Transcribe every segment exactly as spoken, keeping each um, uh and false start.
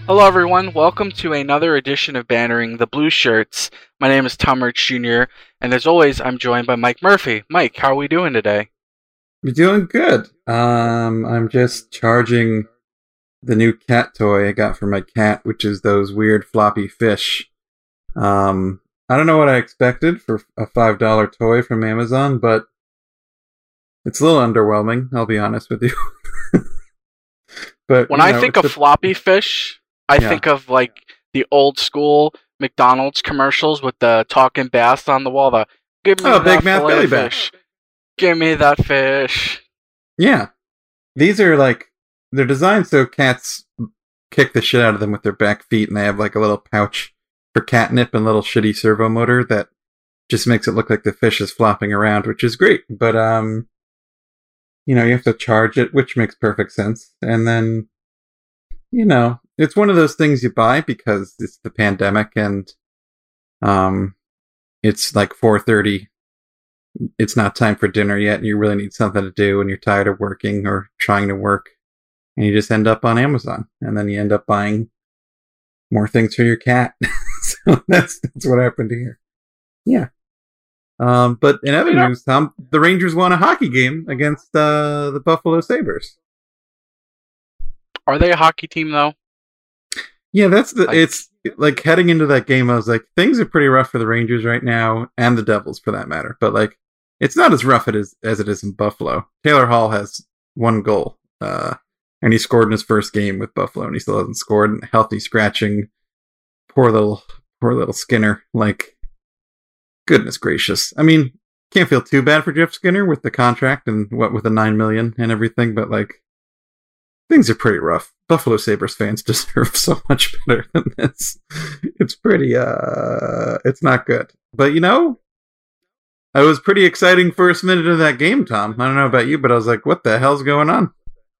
Hello, everyone. Welcome to another edition of Bannering the Blue Shirts. My name is Tom Rich Junior, and as always, I'm joined by Mike Murphy. Mike, how are we doing today? You're doing good. Um, I'm just charging the new cat toy I got for my cat, which is those weird floppy fish. Um, I don't know what I expected for a five dollar toy from Amazon, but it's a little underwhelming, I'll be honest with you. But When you I know, think it's of a, floppy fish, I yeah. think of like the old school McDonald's commercials with the talking bass on the wall. The give me Oh, that Big Mouth fillet Billy of Bass. fish. Give me that fish. Yeah. These are like, they're designed so cats kick the shit out of them with their back feet, and they have like a little pouch for catnip and a little shitty servo motor that just makes it look like the fish is flopping around, which is great. But, um, you know, you have to charge it, which makes perfect sense. And then, you know, it's one of those things you buy because it's the pandemic and, um, it's like four thirty. It's not time for dinner yet, and you really need something to do, and you're tired of working or trying to work, and you just end up on Amazon, and then you end up buying more things for your cat. So that's that's what happened here. Yeah. Um, but in other Yeah. news, Tom, the Rangers won a hockey game against uh, the Buffalo Sabres. Are they a hockey team, though? Yeah, that's the. Like, It's like heading into that game, I was like, things are pretty rough for the Rangers right now, and the Devils for that matter. But like, it's not as rough it is, as it is in Buffalo. Taylor Hall has one goal, uh, and he scored in his first game with Buffalo, and he still hasn't scored. And healthy scratching, poor little, poor little Skinner. Like, goodness gracious. I mean, can't feel too bad for Jeff Skinner with the contract and what with the nine million and everything, but like, things are pretty rough. Buffalo Sabres fans deserve so much better than this. It's pretty, uh, it's not good. But you know, it was pretty exciting first minute of that game, Tom. I don't know about you, but I was like, what the hell's going on?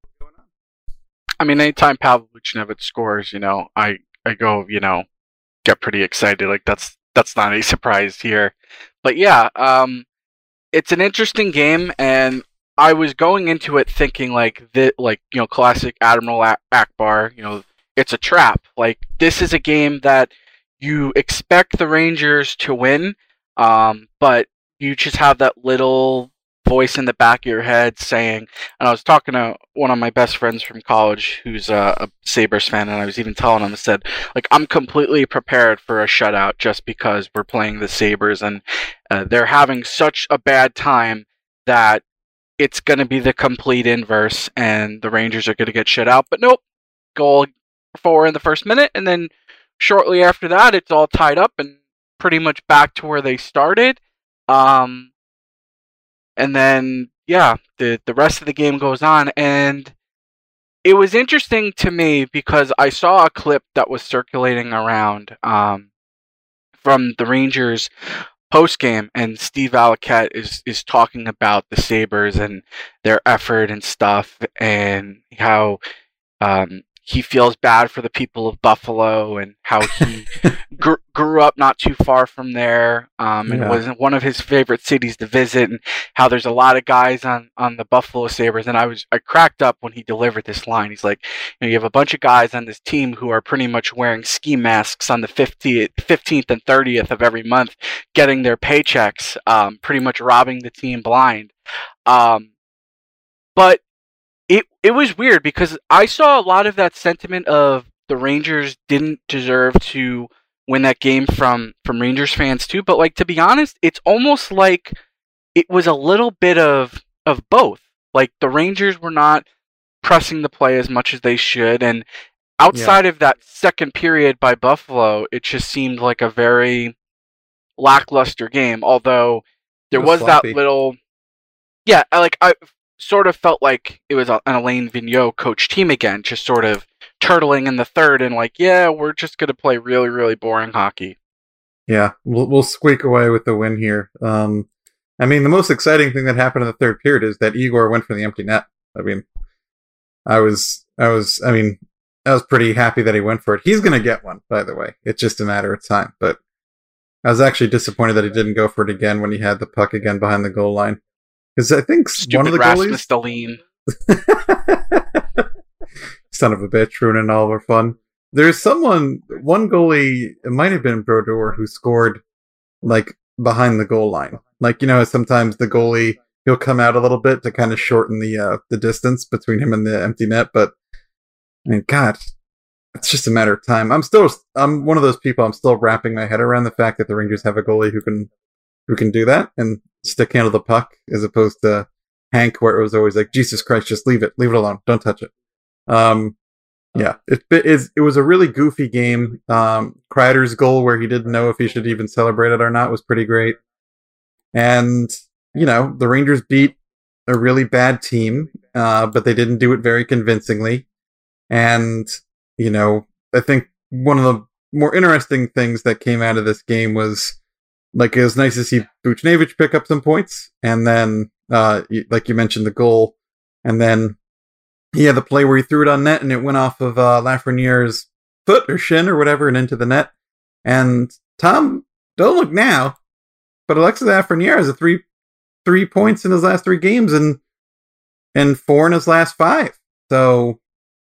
I mean, anytime Pavel Buchnevich scores, you know, I, I go, you know, get pretty excited. Like, that's that's not a surprise here. But yeah, um, it's an interesting game, and I was going into it thinking like the like you know classic Admiral A- Akbar. You know, it's a trap. Like, this is a game that you expect the Rangers to win, um, but you just have that little voice in the back of your head saying. And I was talking to one of my best friends from college, who's a, a Sabres fan, and I was even telling him, I said, like, I'm completely prepared for a shutout just because we're playing the Sabres, and uh, they're having such a bad time that it's going to be the complete inverse, and the Rangers are going to get shut out. But nope, goal four in the first minute, and then shortly after that, it's all tied up and pretty much back to where they started. Um, and then, yeah, the the rest of the game goes on, and it was interesting to me because I saw a clip that was circulating around um, from the Rangers post game, and Steve Alakett is is talking about the Sabres and their effort and stuff, and how um, he feels bad for the people of Buffalo, and how he gr- grew up not too far from there, um, and Yeah. was one of his favorite cities to visit, and how there's a lot of guys on, on the Buffalo Sabres. And I was I cracked up when he delivered this line. He's like, you know, you have a bunch of guys on this team who are pretty much wearing ski masks on the fifteenth, fifteenth and thirtieth of every month, getting their paychecks, um, pretty much robbing the team blind. Um, but it it was weird because I saw a lot of that sentiment of the Rangers didn't deserve to win that game from from Rangers fans too. But like, to be honest, it's almost like it was a little bit of of both. Like, the Rangers were not pressing the play as much as they should, and Yeah. outside of that second period by Buffalo, it just seemed like a very lackluster game. Although It there was was that sloppy. little, yeah, I- like I sort of felt like it was a, an Alain Vigneault coach team again, just sort of turtling in the third and like, yeah, we're just gonna play really, really boring hockey. Yeah. We'll, we'll squeak away with the win here. Um, I mean, the most exciting thing that happened in the third period is that Igor went for the empty net. I mean, I was, I was, I mean, I was pretty happy that he went for it. He's going to get one, by the way. It's just a matter of time. But I was actually disappointed that he didn't go for it again when he had the puck again behind the goal line. Because I think one of Stupid the Rasmus goalies, Dahlin. son of a bitch, ruining all of our fun. there's someone, one goalie, it might have been Brodeur, who scored like behind the goal line. Like, you know, sometimes the goalie, he'll come out a little bit to kind of shorten the uh, the distance between him and the empty net. But I mean, God, it's just a matter of time. I'm still, I'm one of those people. I'm still wrapping my head around the fact that the Rangers have a goalie who can, who can do that and stick handle the puck, as opposed to Hank, where it was always like, Jesus Christ, just leave it, leave it alone, don't touch it. Um, yeah, it, it, it was a really goofy game. Um, Kreider's goal, where he didn't know if he should even celebrate it or not, was pretty great. And you know, the Rangers beat a really bad team, uh, but they didn't do it very convincingly. And, you know, I think one of the more interesting things that came out of this game was, like, it was nice to see Buchnevich pick up some points. And then, uh, like you mentioned, the goal. And then he had the play where he threw it on net and it went off of uh, Lafreniere's foot or shin or whatever and into the net. And Tom, don't look now, but Alexis Lafreniere has a three three points in his last three games and and four in his last five. So,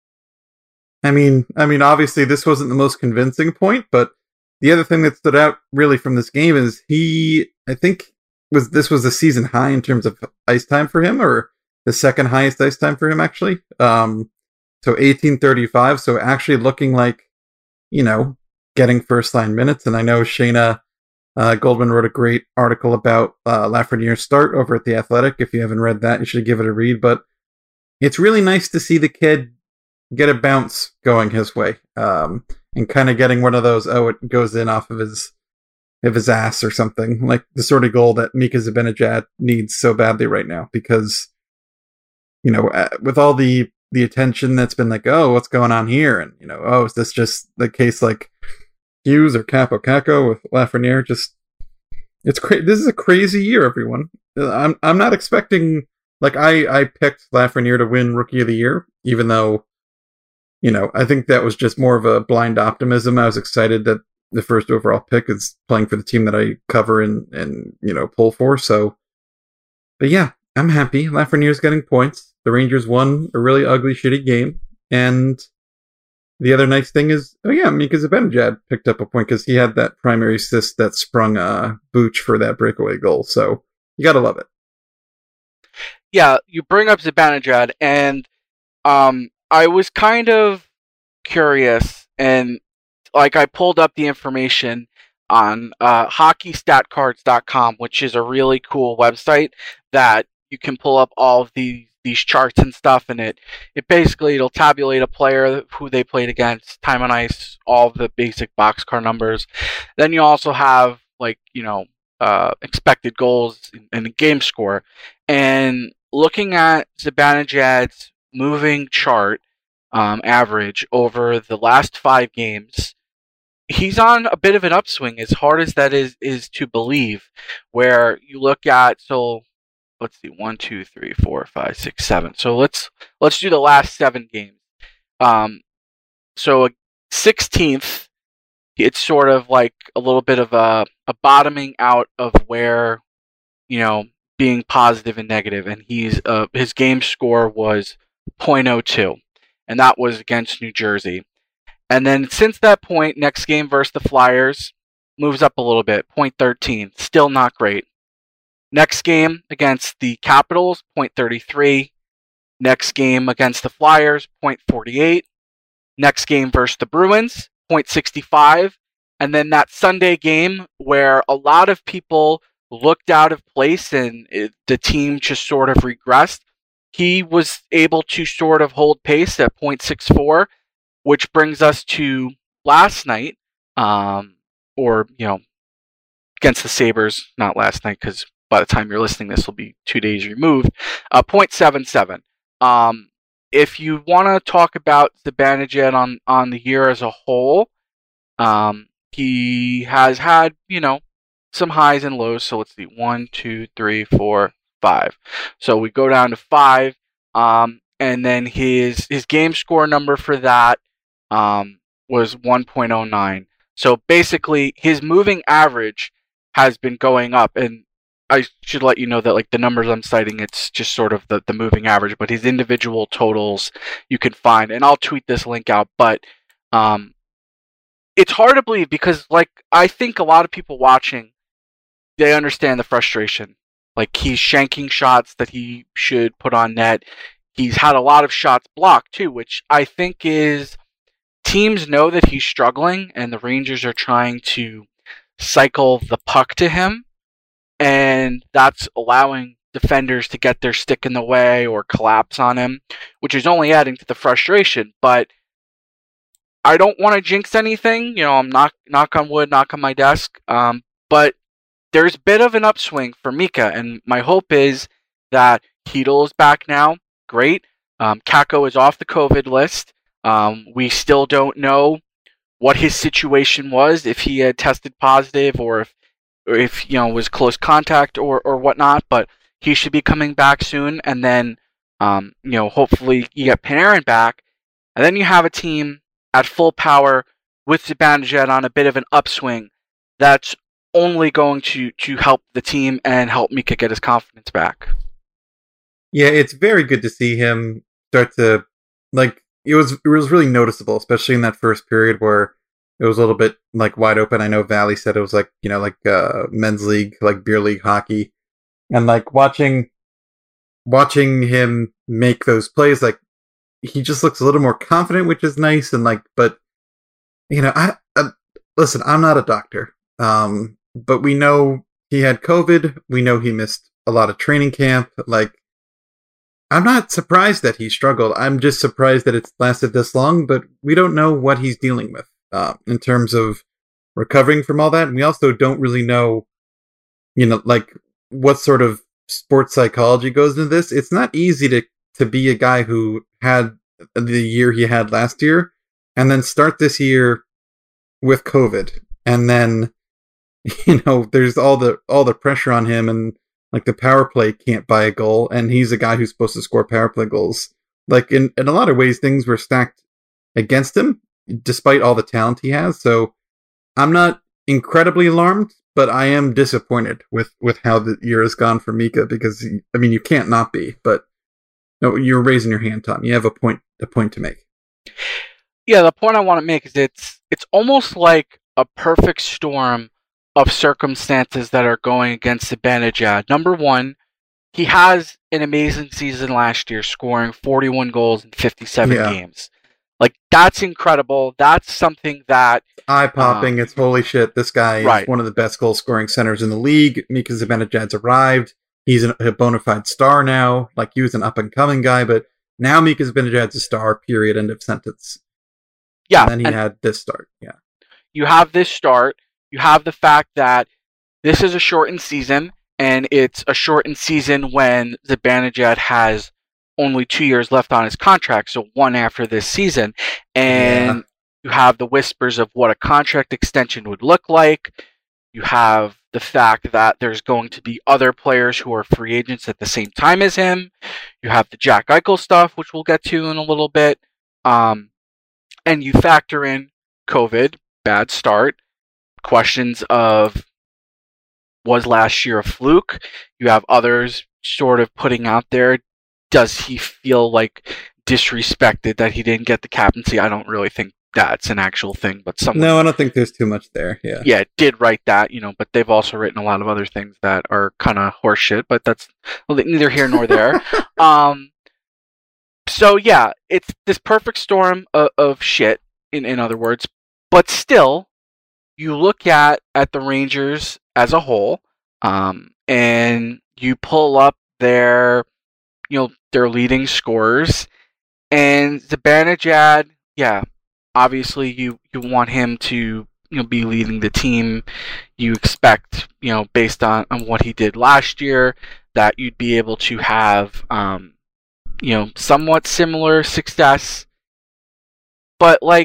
I mean, I mean, obviously this wasn't the most convincing point, but the other thing that stood out really from this game is he, I think, was this was a season high in terms of ice time for him, or the second highest ice time for him, actually. Um, so eighteen thirty-five. So actually looking like, you know, getting first line minutes. And I know Shayna Uh, Goldman wrote a great article about uh, Lafreniere's start over at The Athletic. If you haven't read that, you should give it a read. But it's really nice to see the kid get a bounce going his way, um, and kind of getting one of those, oh, it goes in off of his of his ass or something, like the sort of goal that Mika Zibanejad needs so badly right now. Because, you know, uh, with all the the attention that's been like, oh, what's going on here? And, you know, oh, is this just the case like Hughes or Capo Caco with Lafreniere? Just, it's cra- this is a crazy year, everyone. I'm I'm not expecting, like, I, I picked Lafreniere to win Rookie of the Year, even though, you know, I think that was just more of a blind optimism. I was excited that the first overall pick is playing for the team that I cover and, and you know, pull for. So, but yeah, I'm happy. Lafreniere's getting points. The Rangers won a really ugly, shitty game. And the other nice thing is, oh yeah, Mika Zibanejad picked up a point because he had that primary assist that sprung uh, Booch for that breakaway goal. So you gotta love it. Yeah, you bring up Zibanejad, and um, I was kind of curious, and like I pulled up the information on uh, hockey stat cards dot com, which is a really cool website that you can pull up all of these these charts and stuff, and it it basically it'll tabulate a player, who they played against, time on ice, all of the basic boxcar numbers. Then you also have, like, you know, uh, expected goals and the game score. And looking at Zibanejad's moving chart um, average over the last five games, he's on a bit of an upswing, as hard as that is is to believe. Where you look at, so let's see, one, two, three, four, five, six, seven. So let's let's do the last seven games. Um, so sixteenth, it's sort of like a little bit of a, a bottoming out of where, you know, being positive and negative, and he's uh, his game score was point oh two, and that was against New Jersey. And then since that point, next game versus the Flyers, moves up a little bit, point thirteen, still not great. Next game against the Capitals, point thirty-three. Next game against the Flyers, point forty-eight. Next game versus the Bruins, point sixty-five. And then that Sunday game where a lot of people looked out of place and it, the team just sort of regressed, he was able to sort of hold pace at point six four, which brings us to last night, um, or, you know, against the Sabres, not last night, because by the time you're listening, this will be two days removed, uh, point seven seven. Um, if you want to talk about Zibanejad on, on the year as a whole, um, he has had, you know, some highs and lows. So let's see, one, two, three, four, five. So we go down to five, um, and then his his game score number for that um, was one point oh nine. So basically, his moving average has been going up, and I should let you know that, like, the numbers I'm citing, it's just sort of the, the moving average, but his individual totals you can find, and I'll tweet this link out, but um, it's hard to believe because, like, I think a lot of people watching, they understand the frustration. Like, he's shanking shots that he should put on net. He's had a lot of shots blocked, too, which I think is teams know that he's struggling, and the Rangers are trying to cycle the puck to him, and that's allowing defenders to get their stick in the way or collapse on him, which is only adding to the frustration. But I don't want to jinx anything. You know, I'm knock, knock on wood, knock on my desk. Um, but there's a bit of an upswing for Mika, and my hope is that Chytil is back now. Great. Um, Kakko is off the COVID list. Um, we still don't know what his situation was, if he had tested positive or if, or if you know, was close contact or, or whatnot, but he should be coming back soon. And then, um, you know, hopefully you get Panarin back, and then you have a team at full power with Zibanejad on a bit of an upswing. That's only going to, to help the team and help Mika get his confidence back. Yeah, it's very good to see him start to, like, it was it was really noticeable, especially in that first period where it was a little bit, like, wide open. I know Valley said it was like, you know, like uh, men's league, like beer league hockey. And, like, watching watching him make those plays, like, he just looks a little more confident, which is nice. And, like, but, you know, I, I listen, I'm not a doctor. Um, but we know he had COVID. We know he missed a lot of training camp. Like, I'm not surprised that he struggled. I'm just surprised that it's lasted this long, but we don't know what he's dealing with uh, in terms of recovering from all that. And we also don't really know, you know, like, what sort of sports psychology goes into this. It's not easy to, to be a guy who had the year he had last year and then start this year with COVID. And then, you know, there's all the all the pressure on him, and like the power play can't buy a goal, and he's a guy who's supposed to score power play goals. Like, in, in a lot of ways, things were stacked against him, despite all the talent he has. So I'm not incredibly alarmed, but I am disappointed with, with how the year has gone for Mika, because, I mean, you can't not be, but no, you're raising your hand, Tom. You have a point a point to make. Yeah, the point I want to make is it's it's almost like a perfect storm of circumstances that are going against Zibanejad. Number one, he has an amazing season last year, scoring forty-one goals in fifty-seven yeah. games. Like, that's incredible. That's something that... eye-popping. Um, it's holy shit. This guy right. is one of the best goal-scoring centers in the league. Mika Zibanejad's arrived. He's a bona fide star now. Like, he was an up-and-coming guy, but now Mika Zibanejad's a star, period, end of sentence. Yeah. And then he and had this start, yeah. You have this start. You have the fact that this is a shortened season, and it's a shortened season when Zibanejad has only two years left on his contract, so one after this season. And yeah. you have the whispers of what a contract extension would look like. You have the fact that there's going to be other players who are free agents at the same time as him. You have the Jack Eichel stuff, which we'll get to in a little bit. Um, and you factor in COVID, bad start, questions of, was last year a fluke? You have others sort of putting out there, does he feel like disrespected that he didn't get the captaincy? I don't really think that's an actual thing, but someone... No, I don't think there's too much there, yeah. Yeah, did write that, you know, but they've also written a lot of other things that are kind of horseshit, but that's neither here nor there. um, so, yeah, it's this perfect storm of, of shit, in, in other words, but still, you look at, at the Rangers as a whole, um, and you pull up their, you know, their leading scorers, and Zibanejad, yeah, obviously you, you want him to, you know, be leading the team. You expect, you know, based on, on what he did last year, that you'd be able to have, um, you know, somewhat similar success. But like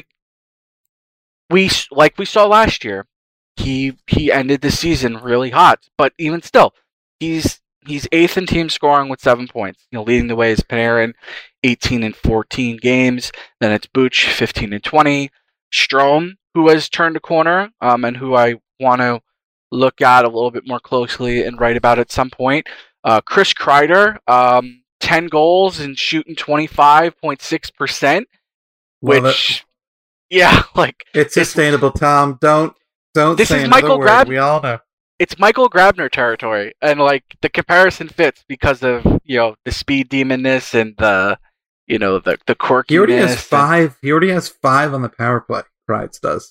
we like we saw last year, he he ended the season really hot. But even still, he's he's eighth in team scoring with seven points. You know, leading the way is Panarin, eighteen and fourteen games. Then it's Buch, fifteen and twenty. Strome, who has turned a corner, um, and who I want to look at a little bit more closely and write about at some point. Uh, Chris Kreider, um, ten goals and shooting twenty-five point six percent, well, which Yeah, like It's sustainable, Tom. Don't don't this say is another Michael word. Grab. We all know. It's Michael Grabner territory, and like the comparison fits because of you know the speed demonness and the you know the the He already has quirkiness. And, five. He already has five on the power play. Prides does.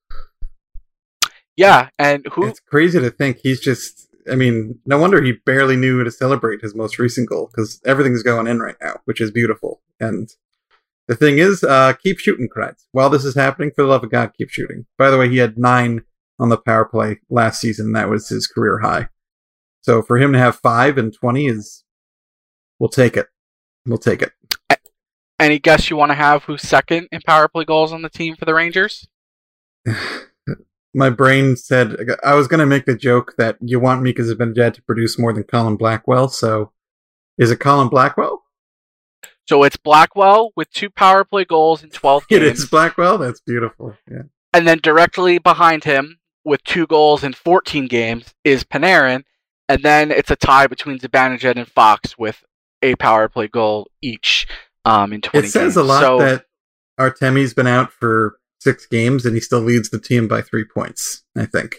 yeah, and who? It's crazy to think he's just. I mean, no wonder he barely knew to celebrate his most recent goal because everything's going in right now, which is beautiful. And the thing is, uh, keep shooting, Kreids. While this is happening, for the love of God, keep shooting. By the way, he had nine on the power play last season. That was his career high. So for him to have five and twenty is, we'll take it. We'll take it. Any guess you want to have who's second in power play goals on the team for the Rangers? My brain said I was going to make the joke that you want Mika Zibanejad to produce more than Colin Blackwell. So is it Colin Blackwell? So it's Blackwell with two power play goals in twelve games. It is Blackwell? That's beautiful. Yeah. And then directly behind him with two goals in fourteen games is Panarin. And then it's a tie between Zibanejad and Fox with a power play goal each um, in twenty games. It says a lot so, that Artemi's been out for six games and he still leads the team by three points, I think.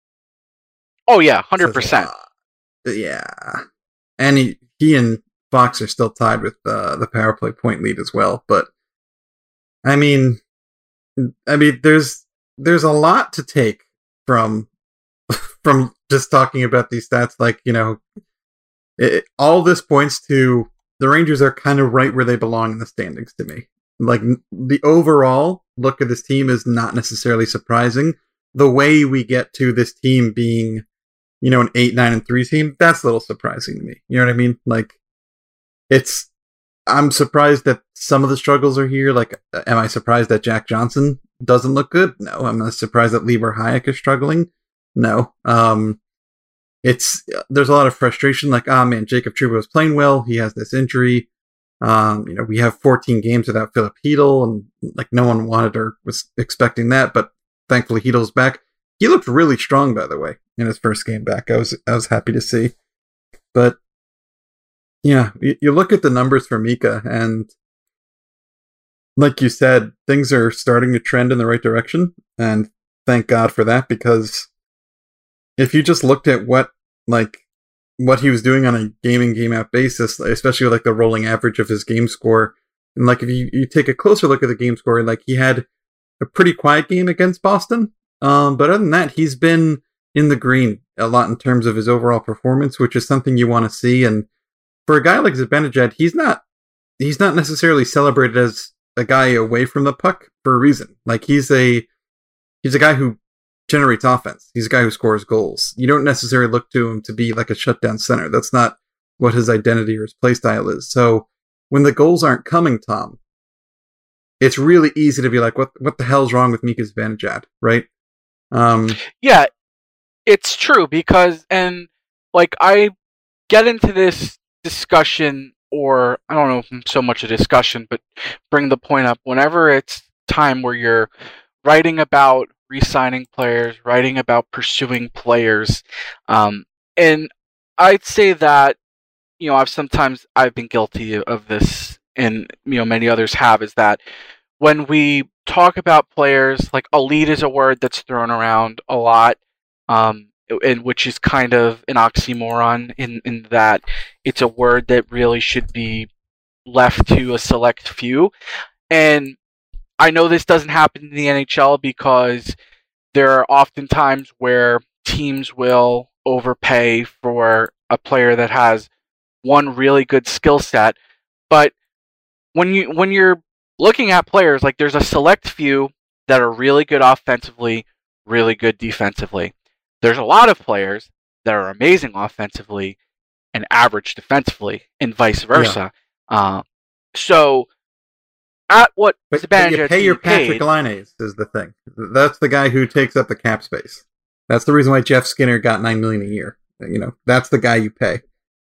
Oh, yeah, one hundred percent. Yeah. And he, he and Fox are still tied with uh, the power play point lead as well. But, I mean, I mean, there's there's a lot to take from from just talking about these stats. Like, you know, it, all this points to the Rangers are kind of right where they belong in the standings to me. Like, the overall look of this team is not necessarily surprising. The way we get to this team being, you know, an eight, nine, and three team, that's a little surprising to me. You know what I mean? Like, it's, I'm surprised that some of the struggles are here. Like, am I surprised that Jack Johnson doesn't look good? No. I'm not surprised that Lieber Hayek is struggling. No. Um, it's, there's a lot of frustration. Like, ah, oh, man, Jacob Trouba was playing well. He has this injury. Um, you know, we have fourteen games without Philip Hedl, and like no one wanted or was expecting that, but thankfully Hedl's back. He looked really strong, by the way, in his first game back. I was I was happy to see. But yeah, you, you look at the numbers for Mika, and like you said, things are starting to trend in the right direction, and thank God for that, because if you just looked at what like what he was doing on a game in, game out basis, especially with like the rolling average of his game score. And like if you, you take a closer look at the game score, like he had a pretty quiet game against Boston. Um, but other than that, he's been in the green a lot in terms of his overall performance, which is something you want to see. And for a guy like Zibanejad, he's not he's not necessarily celebrated as a guy away from the puck for a reason. Like he's a he's a guy who generates offense. He's a guy who scores goals. You don't necessarily look to him to be like a shutdown center. That's not what his identity or his play style is. So when the goals aren't coming, Tom, it's really easy to be like, what what the hell's wrong with Mika Zibanejad, right? Um, yeah, it's true because, and like I get into this discussion, or I don't know if it's so much a discussion, but bring the point up whenever it's time where you're writing about re-signing players, writing about pursuing players. Um, and I'd say that, you know, I've sometimes, I've been guilty of this, and, you know, many others have, is that when we talk about players, like elite is a word that's thrown around a lot, um, and which is kind of an oxymoron in, in that it's a word that really should be left to a select few. And I know this doesn't happen in the N H L because there are often times where teams will overpay for a player that has one really good skill set. But when you when you're looking at players, like there's a select few that are really good offensively, really good defensively. There's a lot of players that are amazing offensively and average defensively, and vice versa. Yeah. Uh, so at what but, but you pay your Patrick Laine is the thing. That's the guy who takes up the cap space. That's the reason why Jeff Skinner got nine million a year. You know, that's the guy you pay.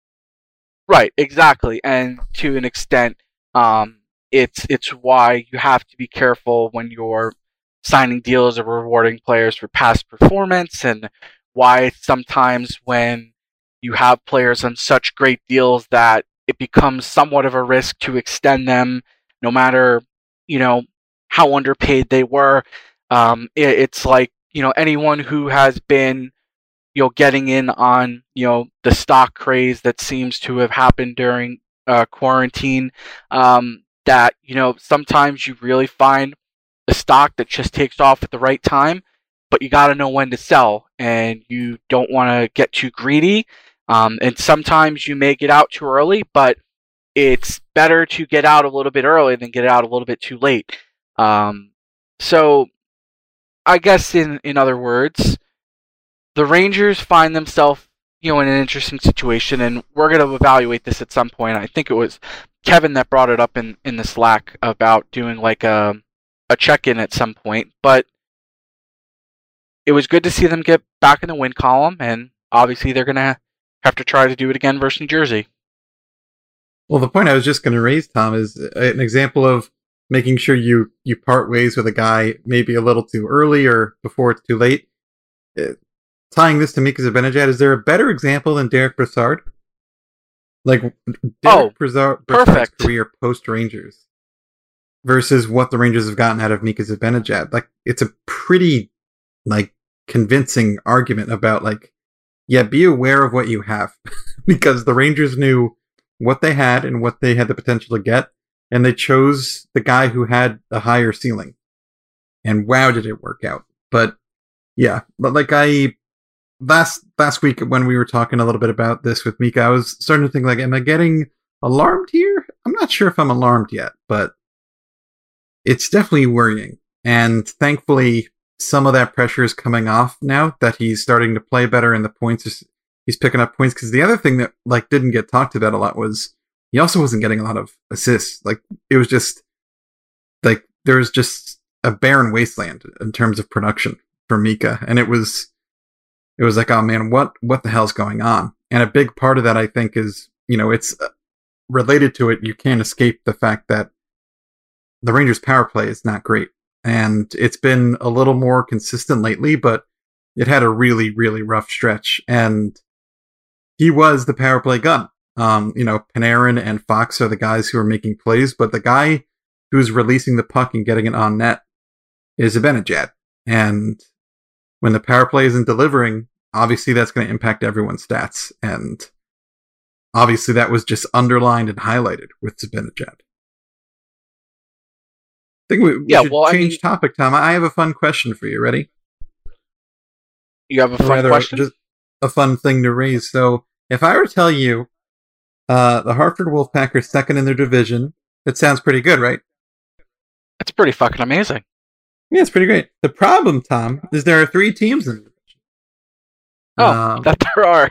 Right, exactly, and to an extent, um, it's it's why you have to be careful when you're signing deals or rewarding players for past performance, and why sometimes when you have players on such great deals that it becomes somewhat of a risk to extend them. No matter, you know, how underpaid they were. Um, it, it's like, you know, anyone who has been, you know, getting in on, you know, the stock craze that seems to have happened during uh, quarantine, um, that, you know, sometimes you really find a stock that just takes off at the right time, but you got to know when to sell, and you don't want to get too greedy. Um, and sometimes you may get out too early, but it's better to get out a little bit early than get out a little bit too late. Um, so I guess in, in other words, the Rangers find themselves, you know, in an interesting situation, and we're going to evaluate this at some point. I think it was Kevin that brought it up in, in the Slack about doing like a, a check-in at some point, but it was good to see them get back in the win column, and obviously they're going to have to try to do it again versus New Jersey. Well, the point I was just going to raise, Tom, is an example of making sure you, you part ways with a guy maybe a little too early or before it's too late. Uh, tying this to Mika Zibanejad, is there a better example than Derek Brassard? Like, Derek oh, Brassard, perfect. career post-Rangers versus what the Rangers have gotten out of Mika Zibanejad. Like, it's a pretty, like, convincing argument about, like, yeah, be aware of what you have. Because the Rangers knew what they had and what they had the potential to get, and they chose the guy who had a higher ceiling. And wow, did it work out. But yeah, but like I last last week when we were talking a little bit about this with Mika, I was starting to think, like, am I getting alarmed here? I'm not sure if I'm alarmed yet, but it's definitely worrying. And thankfully, some of that pressure is coming off now that he's starting to play better, and the points is, he's picking up points. Because the other thing that, like, didn't get talked about a lot was he also wasn't getting a lot of assists. Like, it was just like there was just a barren wasteland in terms of production for Mika, and it was it was like, oh man, what what the hell's going on? And a big part of that, I think, is, you know, it's related to it. You can't escape the fact that the Rangers' power play is not great. And it's been a little more consistent lately, but it had a really, really rough stretch. And he was the power play gun. Um, you know, Panarin and Fox are the guys who are making plays, but the guy who's releasing the puck and getting it on net is Zibanejad. And when the power play isn't delivering, obviously that's going to impact everyone's stats. And obviously that was just underlined and highlighted with Zibanejad. I think we, we yeah, should well, change I mean, topic, Tom. I have a fun question for you. Ready? You have a fun Rather, question? Just a fun thing to raise. So, if I were to tell you uh, the Hartford Wolfpack are second in their division, it sounds pretty good, right? It's pretty fucking amazing. Yeah, it's pretty great. The problem, Tom, is there are three teams in the division. Oh, um, that there are.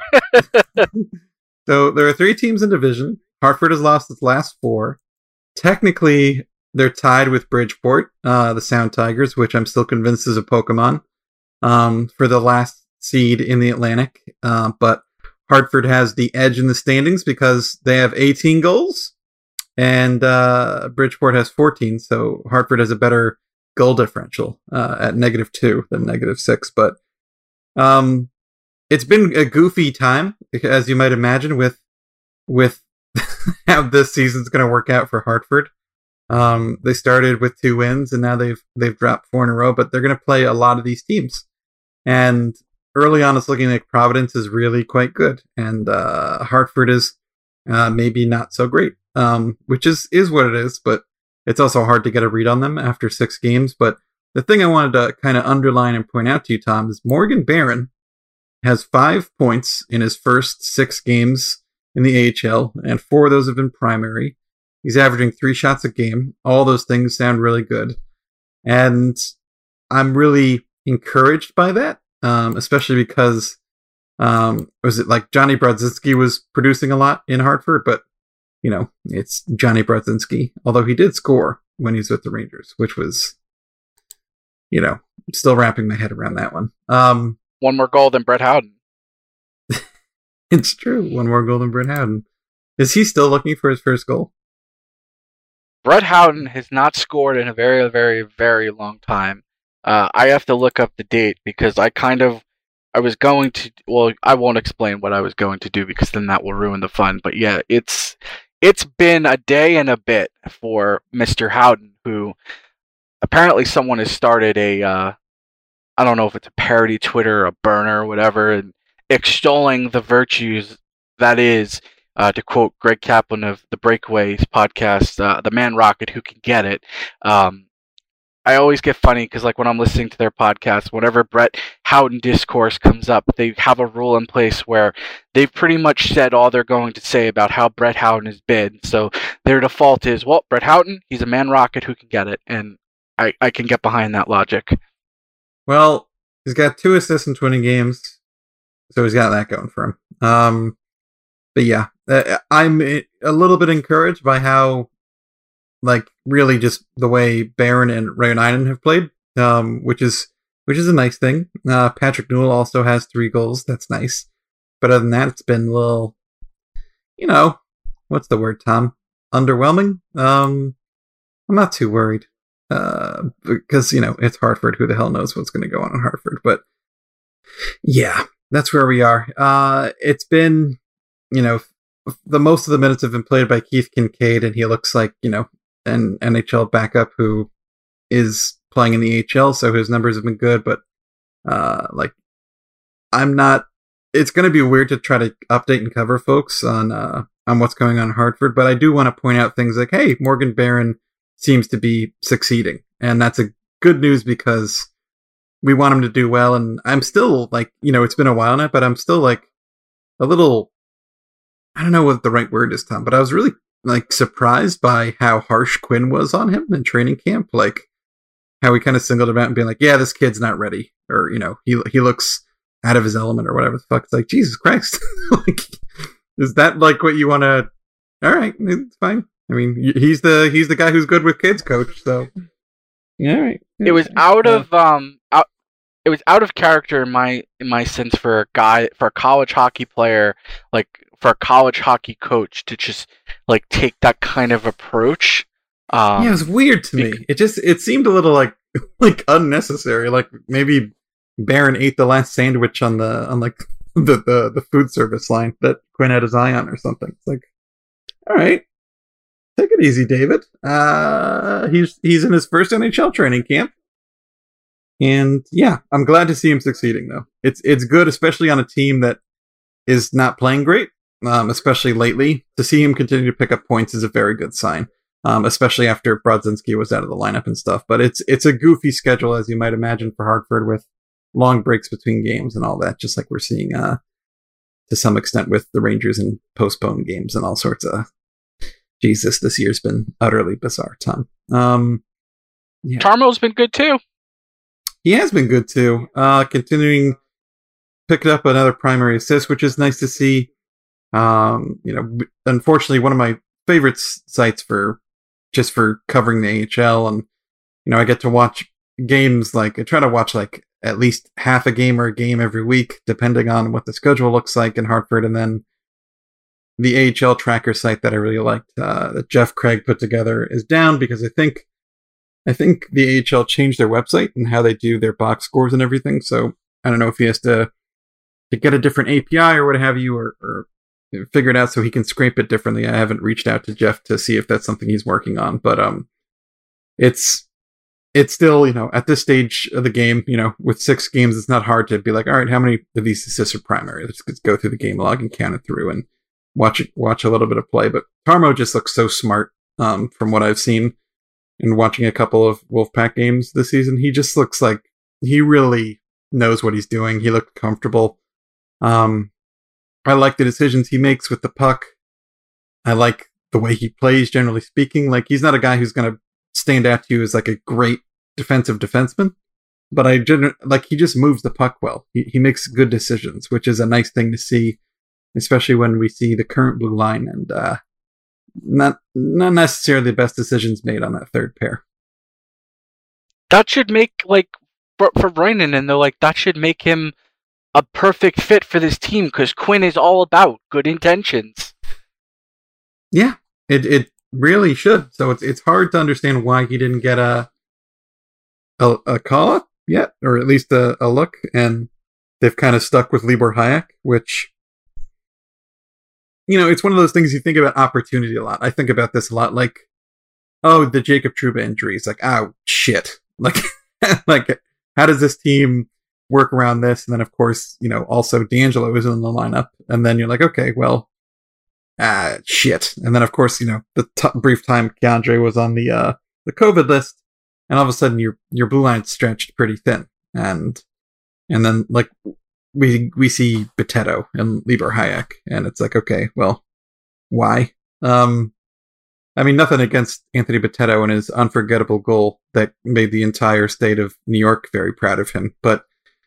So, there are three teams in division. Hartford has lost its last four. Technically, they're tied with Bridgeport, uh, the Sound Tigers, which I'm still convinced is a Pokemon, um, for the last seed in the Atlantic. Uh, but Hartford has the edge in the standings because they have eighteen goals, and uh, Bridgeport has fourteen. So Hartford has a better goal differential uh, at negative two than negative six. But um, it's been a goofy time, as you might imagine, with with how this season's going to work out for Hartford. Um, they started with two wins, and now they've they've dropped four in a row. But they're going to play a lot of these teams, and early on, it's looking like Providence is really quite good, and uh, Hartford is uh, maybe not so great, um, which is is what it is. But it's also hard to get a read on them after six games. But the thing I wanted to kind of underline and point out to you, Tom, is Morgan Barron has five points in his first six games in the A H L, and four of those have been primary. He's averaging three shots a game. All those things sound really good. And I'm really encouraged by that, um, especially because, um, was it like Johnny Brodzinski was producing a lot in Hartford, but, you know, it's Johnny Brodzinski, although he did score when he was with the Rangers, which was, you know, still wrapping my head around that one. Um, One more goal than Brett Howden. It's true. One more goal than Brett Howden. Is he still looking for his first goal? Brett Howden has not scored in a very, very, very long time. Uh, I have to look up the date because I kind of, I was going to, well, I won't explain what I was going to do because then that will ruin the fun. But yeah, it's it's been a day and a bit for Mister Howden, who apparently someone has started a, uh, I don't know if it's a parody Twitter, or a burner, or whatever, and extolling the virtues that is, uh, to quote Greg Kaplan of the Breakaways podcast, uh, the man rocket who can get it. Um, I always get funny because, like, when I'm listening to their podcast, whenever Brett Houghton discourse comes up, they have a rule in place where they've pretty much said all they're going to say about how Brett Houghton has been. So their default is, well, Brett Houghton, he's a man rocket who can get it, and I, I can get behind that logic. Well, he's got two assists in twenty games, so he's got that going for him. Um, but yeah, uh, I'm a little bit encouraged by how, like, really just the way Barron and Rayonainen have played, um, which is which is a nice thing. Uh, Patrick Newell also has three goals. That's nice. But other than that, it's been a little, you know, what's the word, Tom? Underwhelming? Um, I'm not too worried. Uh, because, you know, it's Hartford. Who the hell knows what's going to go on in Hartford? But yeah, that's where we are. Uh, it's been, you know, the most of the minutes have been played by Keith Kincaid, and he looks like, you know, an N H L backup who is playing in the A H L, so his numbers have been good, but uh, like, I'm not, it's going to be weird to try to update and cover folks on uh, on what's going on in Hartford, but I do want to point out things like, hey, Morgan Barron seems to be succeeding, and that's a good news because we want him to do well, and I'm still, like, you know, it's been a while now, but I'm still, like, a little, I don't know what the right word is, Tom, but I was really, like, surprised by how harsh Quinn was on him in training camp, like, how he kind of singled him out and being like, yeah, this kid's not ready, or, you know, he he looks out of his element, or whatever the fuck. It's like, Jesus Christ. Like, is that, like, what you want to, all right, it's fine. I mean, he's the he's the guy who's good with kids, coach. So, yeah, all right. It was out of um, out, it was out of character in my in my sense for a guy for a college hockey player, like for a college hockey coach to just like take that kind of approach. Um, yeah, it was weird to me. It just it seemed a little like like unnecessary. Like maybe Barron ate the last sandwich on the on like the the, the food service line that Quinn had his eye on or something. It's like, all right. Take it easy, David. Uh, he's he's in his first N H L training camp, and yeah, I'm glad to see him succeeding. Though it's it's good, especially on a team that is not playing great, um, especially lately. To see him continue to pick up points is a very good sign, um, especially after Brodzinski was out of the lineup and stuff. But it's it's a goofy schedule, as you might imagine, for Hartford, with long breaks between games and all that, just like we're seeing uh, to some extent with the Rangers and postponed games and all sorts of. Jesus, this year's been utterly bizarre, Tom. Um, yeah. Tarmo's been good too. He has been good too. Uh, continuing picking up another primary assist, which is nice to see. Um, you know, unfortunately, one of my favorite sites for just for covering the A H L, and you know, I get to watch games. Like I try to watch like at least half a game or a game every week, depending on what the schedule looks like in Hartford, and then. The A H L tracker site that I really liked uh, that Jeff Craig put together is down because I think I think the A H L changed their website and how they do their box scores and everything. So I don't know if he has to to get a different A P I or what have you, or, or figure it out so he can scrape it differently. I haven't reached out to Jeff to see if that's something he's working on, but um, it's it's still, you know, at this stage of the game, you know, with six games, it's not hard to be like, all right, how many of these assists are primary? Let's, let's go through the game log and count it through and. Watch watch a little bit of play, but Tarmo just looks so smart um, from what I've seen in watching a couple of Wolfpack games this season. He just looks like he really knows what he's doing. He looked comfortable. Um, I like the decisions he makes with the puck. I like the way he plays, generally speaking. Like he's not a guy who's going to stand out to you as like a great defensive defenseman, but I gener- like he just moves the puck well. He he makes good decisions, which is a nice thing to see. Especially when we see the current blue line and uh, not not necessarily the best decisions made on that third pair. That should make, like, for, for Rainanen, though, like, that should make him a perfect fit for this team, because Quinn is all about good intentions. Yeah, it it really should. So it's it's hard to understand why he didn't get a a, a call up yet, or at least a, a look, and they've kind of stuck with Libor Hayek, which... You know, it's one of those things you think about opportunity a lot. I think about this a lot. Like, oh, the Jacob Trouba injury. It's like, oh, shit. Like, like, how does this team work around this? And then, of course, you know, also D'Angelo is in the lineup. And then you're like, okay, well, ah, shit. And then, of course, you know, the t- brief time Keandre was on the uh, the COVID list, and all of a sudden your your blue line stretched pretty thin. And and then, like, we we see Bitetto and Lieber Hayek, and it's like, okay, well, why? Um, I mean, nothing against Anthony Bitetto and his unforgettable goal that made the entire state of New York very proud of him. But,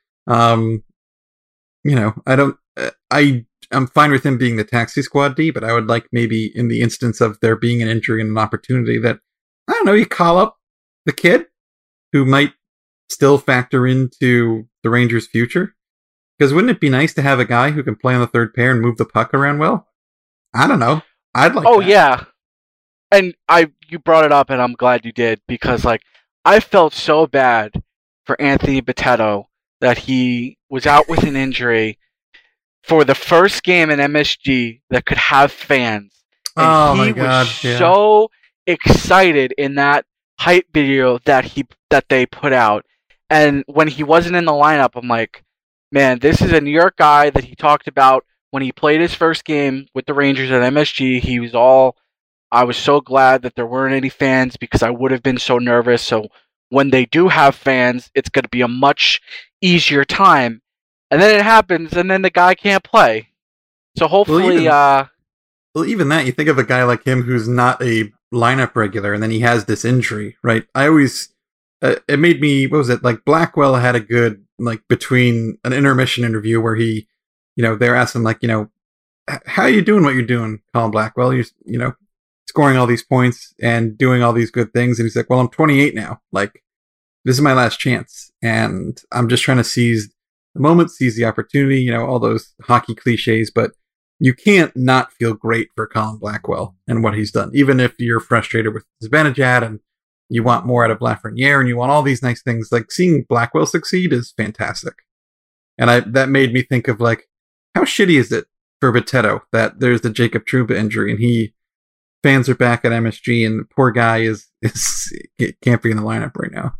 um, you know, I don't, I, I'm fine with him being the taxi squad D, but I would like maybe in the instance of there being an injury and an opportunity that, I don't know, you call up the kid who might still factor into the Rangers' future. Because wouldn't it be nice to have a guy who can play on the third pair and move the puck around well? I don't know. I'd like Oh, that. yeah. And I, you brought it up, and I'm glad you did, because, like, I felt so bad for Anthony Bitetto that he was out with an injury for the first game in M S G that could have fans. And oh, he my God. was Yeah. so excited in that hype video that he that they put out. And when he wasn't in the lineup, I'm like, man, this is a New York guy that he talked about when he played his first game with the Rangers at M S G. He was all, I was so glad that there weren't any fans because I would have been so nervous. So when they do have fans, it's going to be a much easier time. And then it happens, and then the guy can't play. So hopefully, Well, even, uh, well, even that, you think of a guy like him who's not a lineup regular, and then he has this injury, right? I always, uh, it made me, what was it, like Blackwell had a good, like, between an intermission interview where he, you know, they're asking, like, you know, how are you doing what you're doing, Colin Blackwell? You're, you know, scoring all these points and doing all these good things. And he's like, well, I'm twenty-eight now. Like, this is my last chance. And I'm just trying to seize the moment, seize the opportunity, you know, all those hockey cliches. But you can't not feel great for Colin Blackwell and what he's done. Even if you're frustrated with Zibanejad and you want more out of Lafreniere and you want all these nice things, like seeing Blackwell succeed is fantastic. And I that made me think of, like, how shitty is it for Bitetto that there's the Jacob Trouba injury and he fans are back at M S G and the poor guy is, is can't be in the lineup right now.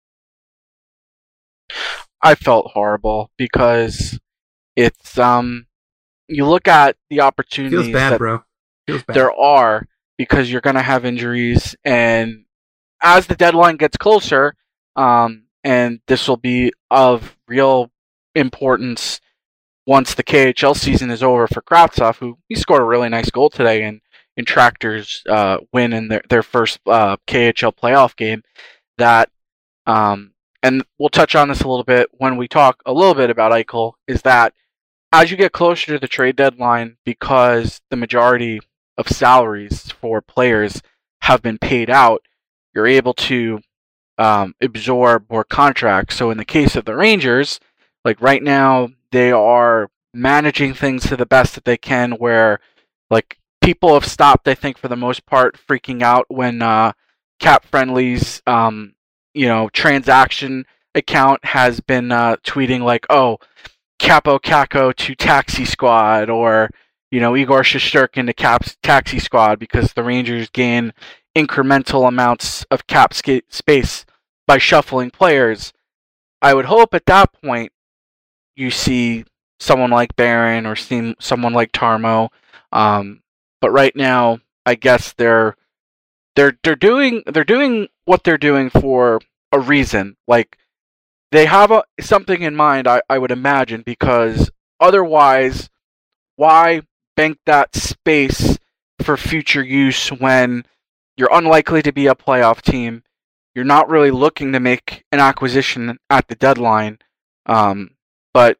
I felt horrible because it's um you look at the opportunities Feels bad, that bro. Feels bad. there are because you're going to have injuries, and as the deadline gets closer, um and this will be of real importance once the K H L season is over for Kravtsov, who he scored a really nice goal today in in Tractor's uh, win in their, their first uh, K H L playoff game, that, um, and we'll touch on this a little bit when we talk a little bit about Eichel, is that as you get closer to the trade deadline, because the majority of salaries for players have been paid out, you're able to um, absorb more contracts. So in the case of the Rangers, like right now, they are managing things to the best that they can, where, like, people have stopped, I think, for the most part, freaking out when uh, Cap Friendly's, um, you know, transaction account has been uh, tweeting like, "Oh, Capo Caco to Taxi Squad," or, you know, Igor Shesterkin to Cap's Taxi Squad, because the Rangers gain incremental amounts of cap sca- space by shuffling players. I would hope at that point you see someone like Barron or see someone like Tarmo. Um, But right now, I guess they're they're they're doing they're doing what they're doing for a reason. Like, they have a, something in mind, I, I would imagine, because otherwise, why bank that space for future use when you're unlikely to be a playoff team? You're not really looking to make an acquisition at the deadline, um, but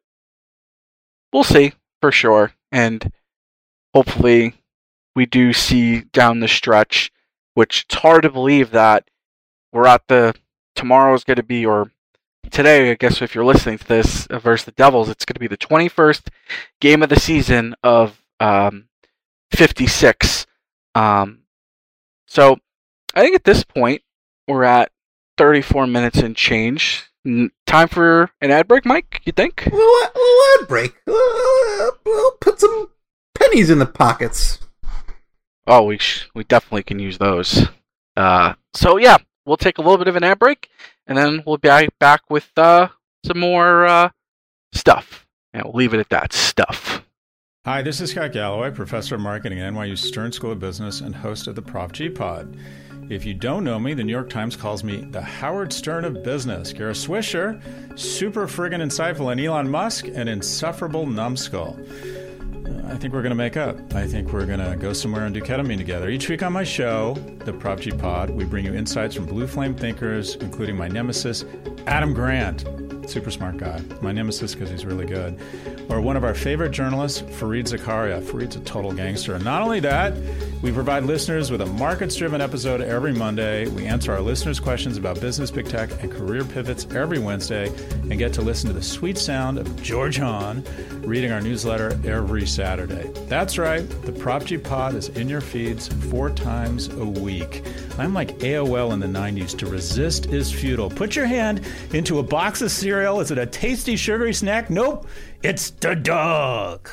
we'll see for sure, and hopefully we do see down the stretch, which it's hard to believe that we're at the, tomorrow's going to be, or today, I guess if you're listening to this, uh, versus the Devils, it's going to be the twenty-first game of the season of um, fifty-six. Um, so I think at this point, we're at thirty-four minutes and change. N- time for an ad break, Mike, you think? A little, a little ad break. Uh, we'll put some pennies in the pockets. Oh, we sh- we definitely can use those. Uh, so yeah, we'll take a little bit of an ad break, and then we'll be back with uh, some more uh, stuff. And we'll leave it at that, stuff. Hi, this is Scott Galloway, professor of marketing at N Y U Stern School of Business and host of the Prop G Pod. If you don't know me, the New York Times calls me the Howard Stern of business. Kara Swisher, super friggin' insightful, and Elon Musk, an insufferable numbskull. I think we're going to make up. I think we're going to go somewhere and do ketamine together. Each week on my show, the Prop G Pod, we bring you insights from blue flame thinkers, including my nemesis, Adam Grant. Super smart guy. My nemesis because he's really good. Or one of our favorite journalists, Fareed Zakaria. Fareed's a total gangster. And not only that, we provide listeners with a markets-driven episode every Monday. We answer our listeners' questions about business, big tech, and career pivots every Wednesday, and get to listen to the sweet sound of George Hahn reading our newsletter every Saturday. That's right. The Prop G Pod is in your feeds four times a week. I'm like A O L in the nineties. To resist is futile. Put your hand into a box of cereal. Is it a tasty, sugary snack? Nope. It's the dog.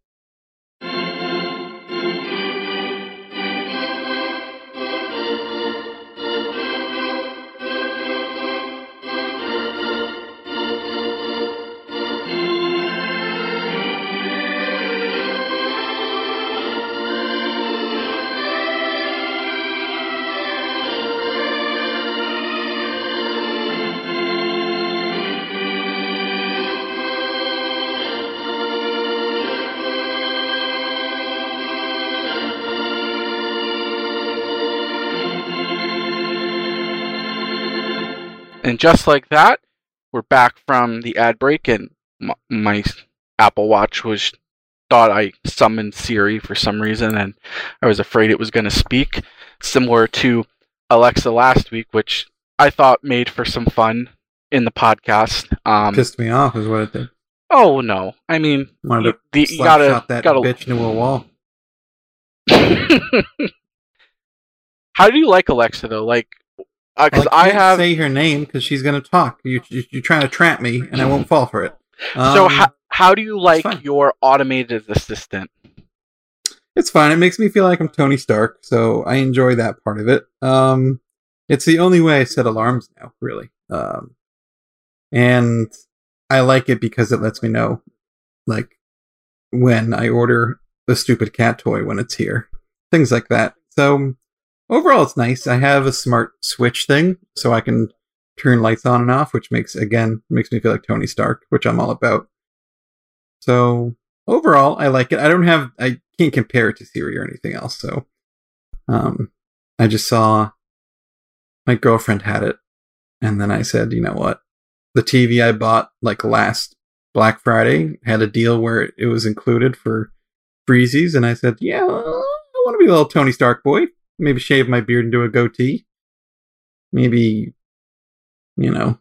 And just like that, we're back from the ad break, and my, my Apple Watch was thought I summoned Siri for some reason, and I was afraid it was going to speak, similar to Alexa last week, which I thought made for some fun in the podcast. Um, Pissed me off is what it did. Oh no! I mean, Wanted you, to the, you slap gotta shot that gotta. bitch into a wall. How do you like Alexa though? Like, because Well, I I can't have. say her name because she's going to talk. You, you, you're trying to trap me, and I won't fall for it. Um, so how how do you like fine. your automated assistant? It's fine. It makes me feel like I'm Tony Stark, so I enjoy that part of it. Um, it's the only way I set alarms now, really. Um, and I like it because it lets me know, like, when I order the stupid cat toy when it's here. Things like that. So, overall, it's nice. I have a smart switch thing, so I can turn lights on and off, which makes, again, makes me feel like Tony Stark, which I'm all about. So, overall, I like it. I don't have, I can't compare it to Siri or anything else, so, um, I just saw my girlfriend had it, and then I said, you know what? The T V I bought, like, last Black Friday had a deal where it was included for Breezies, and I said, yeah, I want to be a little Tony Stark boy. Maybe shave my beard and do a goatee. Maybe, you know,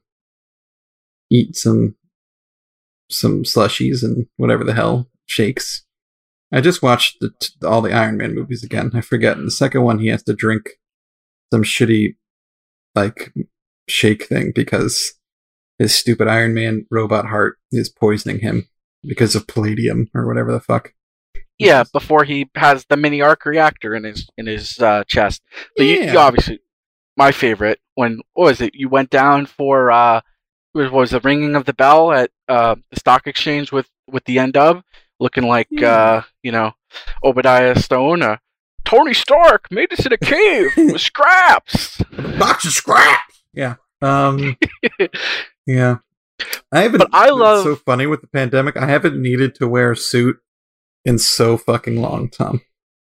eat some some slushies and whatever the hell shakes. I just watched the, all the Iron Man movies again. I forget. In the second one, he has to drink some shitty, like, shake thing because his stupid Iron Man robot heart is poisoning him because of palladium or whatever the fuck. Yeah, before he has the mini arc reactor in his in his uh, chest. But you, Yeah. you obviously, my favorite, when, what was it? You went down for, uh, was, was the ringing of the bell at uh, the stock exchange with, with the N-Dub, looking like, Yeah. uh, you know, Obadiah Stone. Uh, Tony Stark made us in a cave with scraps. Box of scraps! Yeah. Um, yeah. I haven't, But I it's love- so funny with the pandemic. I haven't needed to wear a suit in so fucking long, Tom.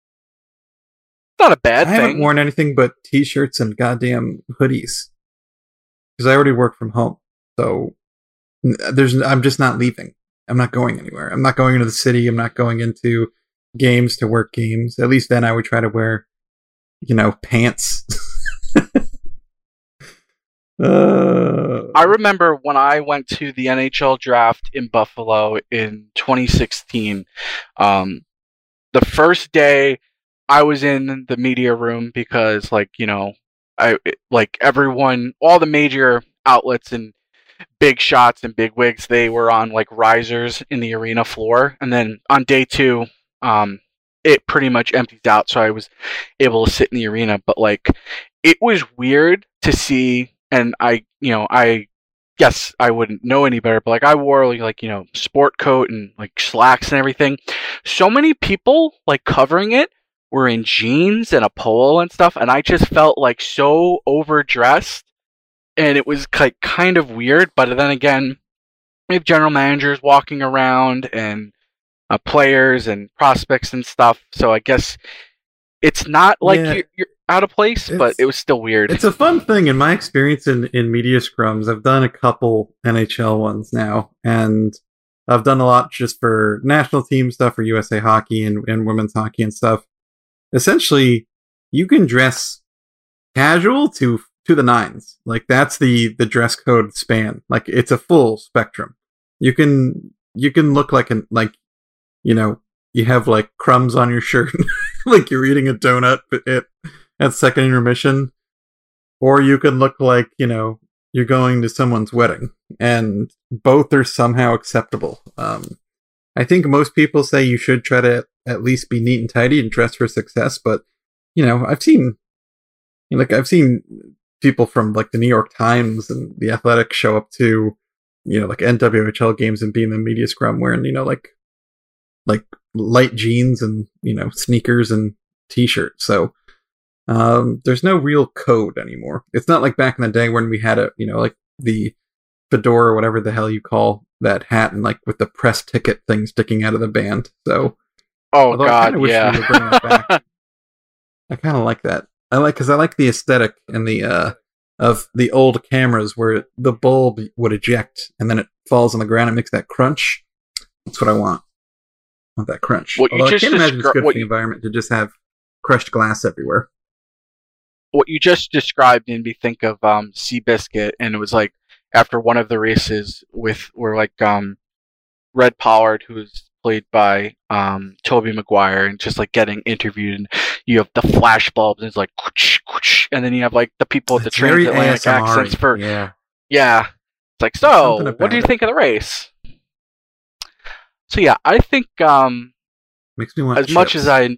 Not a bad I haven't thing. worn anything but t-shirts and goddamn hoodies because I already work from home. So n- there's, I'm just not leaving. I'm not going anywhere. I'm not going into the city. I'm not going into games to work games. At least then I would try to wear, you know, pants. uh, I remember when I went to the N H L draft in Buffalo in twenty sixteen. Um, the first day I was in the media room because, like, you know, I like everyone, all the major outlets and big shots and big wigs, they were on like risers in the arena floor. And then on day two, um, it pretty much empties out, so I was able to sit in the arena. But like, it was weird to see, and I, you know, I guess I wouldn't know any better, but like I wore like, like you know, sport coat and like slacks and everything. So many people like covering it were in jeans and a polo and stuff, and I just felt like so overdressed, and it was like kind of weird. But then again, we have general managers walking around and uh, players and prospects and stuff, so I guess it's not like Yeah. you're, you're out of place, but It's- it was still weird. It's a fun thing in my experience in, in media scrums. I've done a couple N H L ones now, and I've done a lot just for national team stuff for U S A Hockey and, and women's hockey and stuff. Essentially, you can dress casual to to the nines. Like that's the the dress code span. Like it's a full spectrum. You can you can look like an like you know you have like crumbs on your shirt, like you're eating a donut at at second intermission, or you can look like you know you're going to someone's wedding, and both are somehow acceptable. Um, I think most people say you should try to at least be neat and tidy and dress for success, but you know I've seen like I've seen people from like the New York Times and the Athletic show up to you know like N W H L games and be in the media scrum wearing you know like like light jeans and you know sneakers and t-shirts. So um, there's no real code anymore. It's not like back in the day when we had a you know like the fedora or whatever the hell you call that hat and like with the press ticket thing sticking out of the band. So oh although I god, kinda wish yeah. we would bring that back. I kind of like that. I like because I like the aesthetic and the uh, of the old cameras where the bulb would eject and then it falls on the ground and makes that crunch. That's what I want. I want that crunch. What you Although just I can't imagine it's descri- good what for the you- environment to just have crushed glass everywhere. What you just described made me think of um, Seabiscuit, and it was like after one of the races with where like um, Red Pollard, who was played by um, Toby Maguire, and just like getting interviewed, and you have the flash bulbs, and it's like, whoosh, whoosh, and then you have like the people with the It's very transatlantic A S M R-y. accents for Yeah. yeah. It's like, Something so about what do you it. think of the race? So yeah, I think um, Makes me want as much chips. as I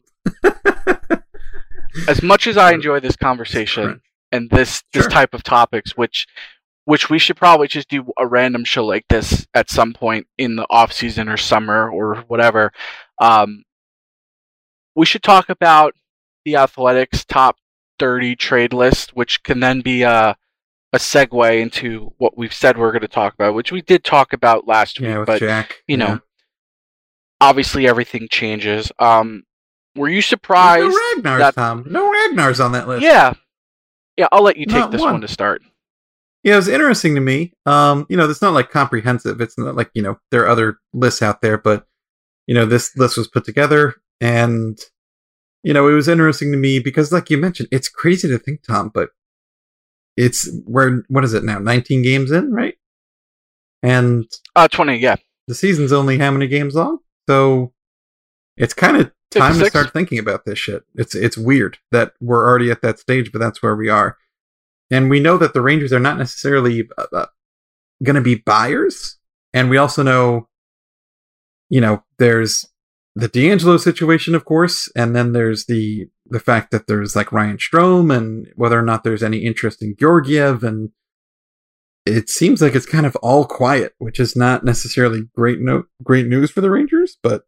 as much as I enjoy this conversation Crunch. and this this Sure. type of topics, which which we should probably just do a random show like this at some point in the off season or summer or whatever. Um, we should talk about the Athletics top thirty trade list, which can then be a a segue into what we've said we're going to talk about, which we did talk about last Yeah, week, with but Jack. you know, yeah. obviously everything changes. Um, were you There's surprised? no Ragnars, that- Tom. No Ragnars on that list. Yeah, yeah. I'll let you take Not this one. one to start. Yeah, it was interesting to me. Um, you know, it's not like comprehensive. It's not like, you know, there are other lists out there, but you know, this list was put together and you know, it was interesting to me because like you mentioned, it's crazy to think, Tom, but it's we're what is it now? nineteen games in, right? And Uh, twenty. Yeah. the season's only how many games long? So it's kind of time to fifty-six. start thinking about this shit. It's it's weird that we're already at that stage, but that's where we are. And we know that the Rangers are not necessarily uh, uh, going to be buyers. And we also know, you know, there's the D'Angelo situation, of course, and then there's the the fact that there's like Ryan Strome and whether or not there's any interest in Georgiev. And it seems like it's kind of all quiet, which is not necessarily great no- great news for the Rangers, but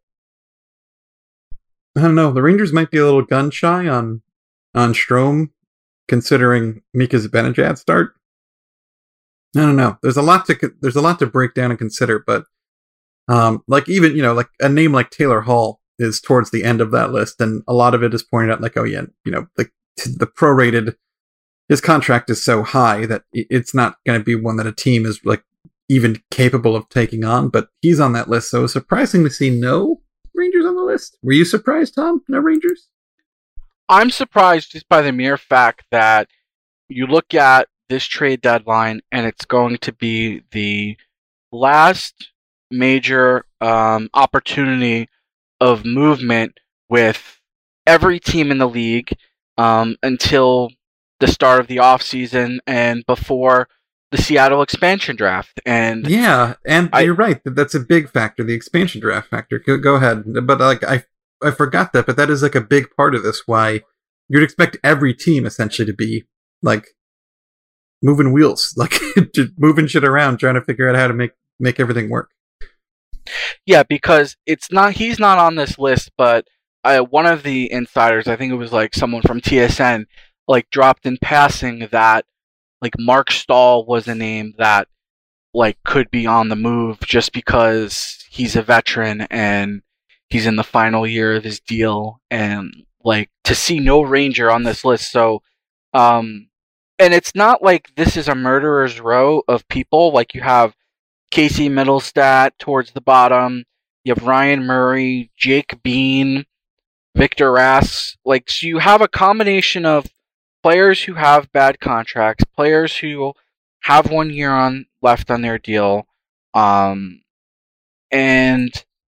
I don't know. The Rangers might be a little gun shy on on Strome, considering Mika Zibanejad's start. I don't know. There's a lot to co- there's a lot to break down and consider, but um, like even you know like a name like Taylor Hall is towards the end of that list, and a lot of it is pointed out like, oh yeah, you know the the prorated his contract is so high that i- it's not going to be one that a team is like even capable of taking on, but he's on that list, so it's surprising to see no Rangers on the list. Were you surprised, Tom? No Rangers? I'm surprised just by the mere fact that you look at this trade deadline and it's going to be the last major um, opportunity of movement with every team in the league um, until the start of the offseason and before the Seattle expansion draft. And Yeah, and I- you're right. that That's a big factor, the expansion draft factor. Go, go ahead. But like I I forgot that, but that is like a big part of this, why you'd expect every team essentially to be like moving wheels, like just moving shit around, trying to figure out how to make make everything work. Yeah, because it's not he's not on this list, but uh, one of the insiders, I think it was like someone from T S N, like dropped in passing that like Mark Stahl was a name that like could be on the move just because he's a veteran and he's in the final year of his deal, and like to see no Ranger on this list. So um and it's not like this is a murderer's row of people. Like you have Casey Middlestat towards the bottom, you have Ryan Murray, Jake Bean, Victor Rask. Like, so you have a combination of players who have bad contracts, players who have one year on left on their deal, um, and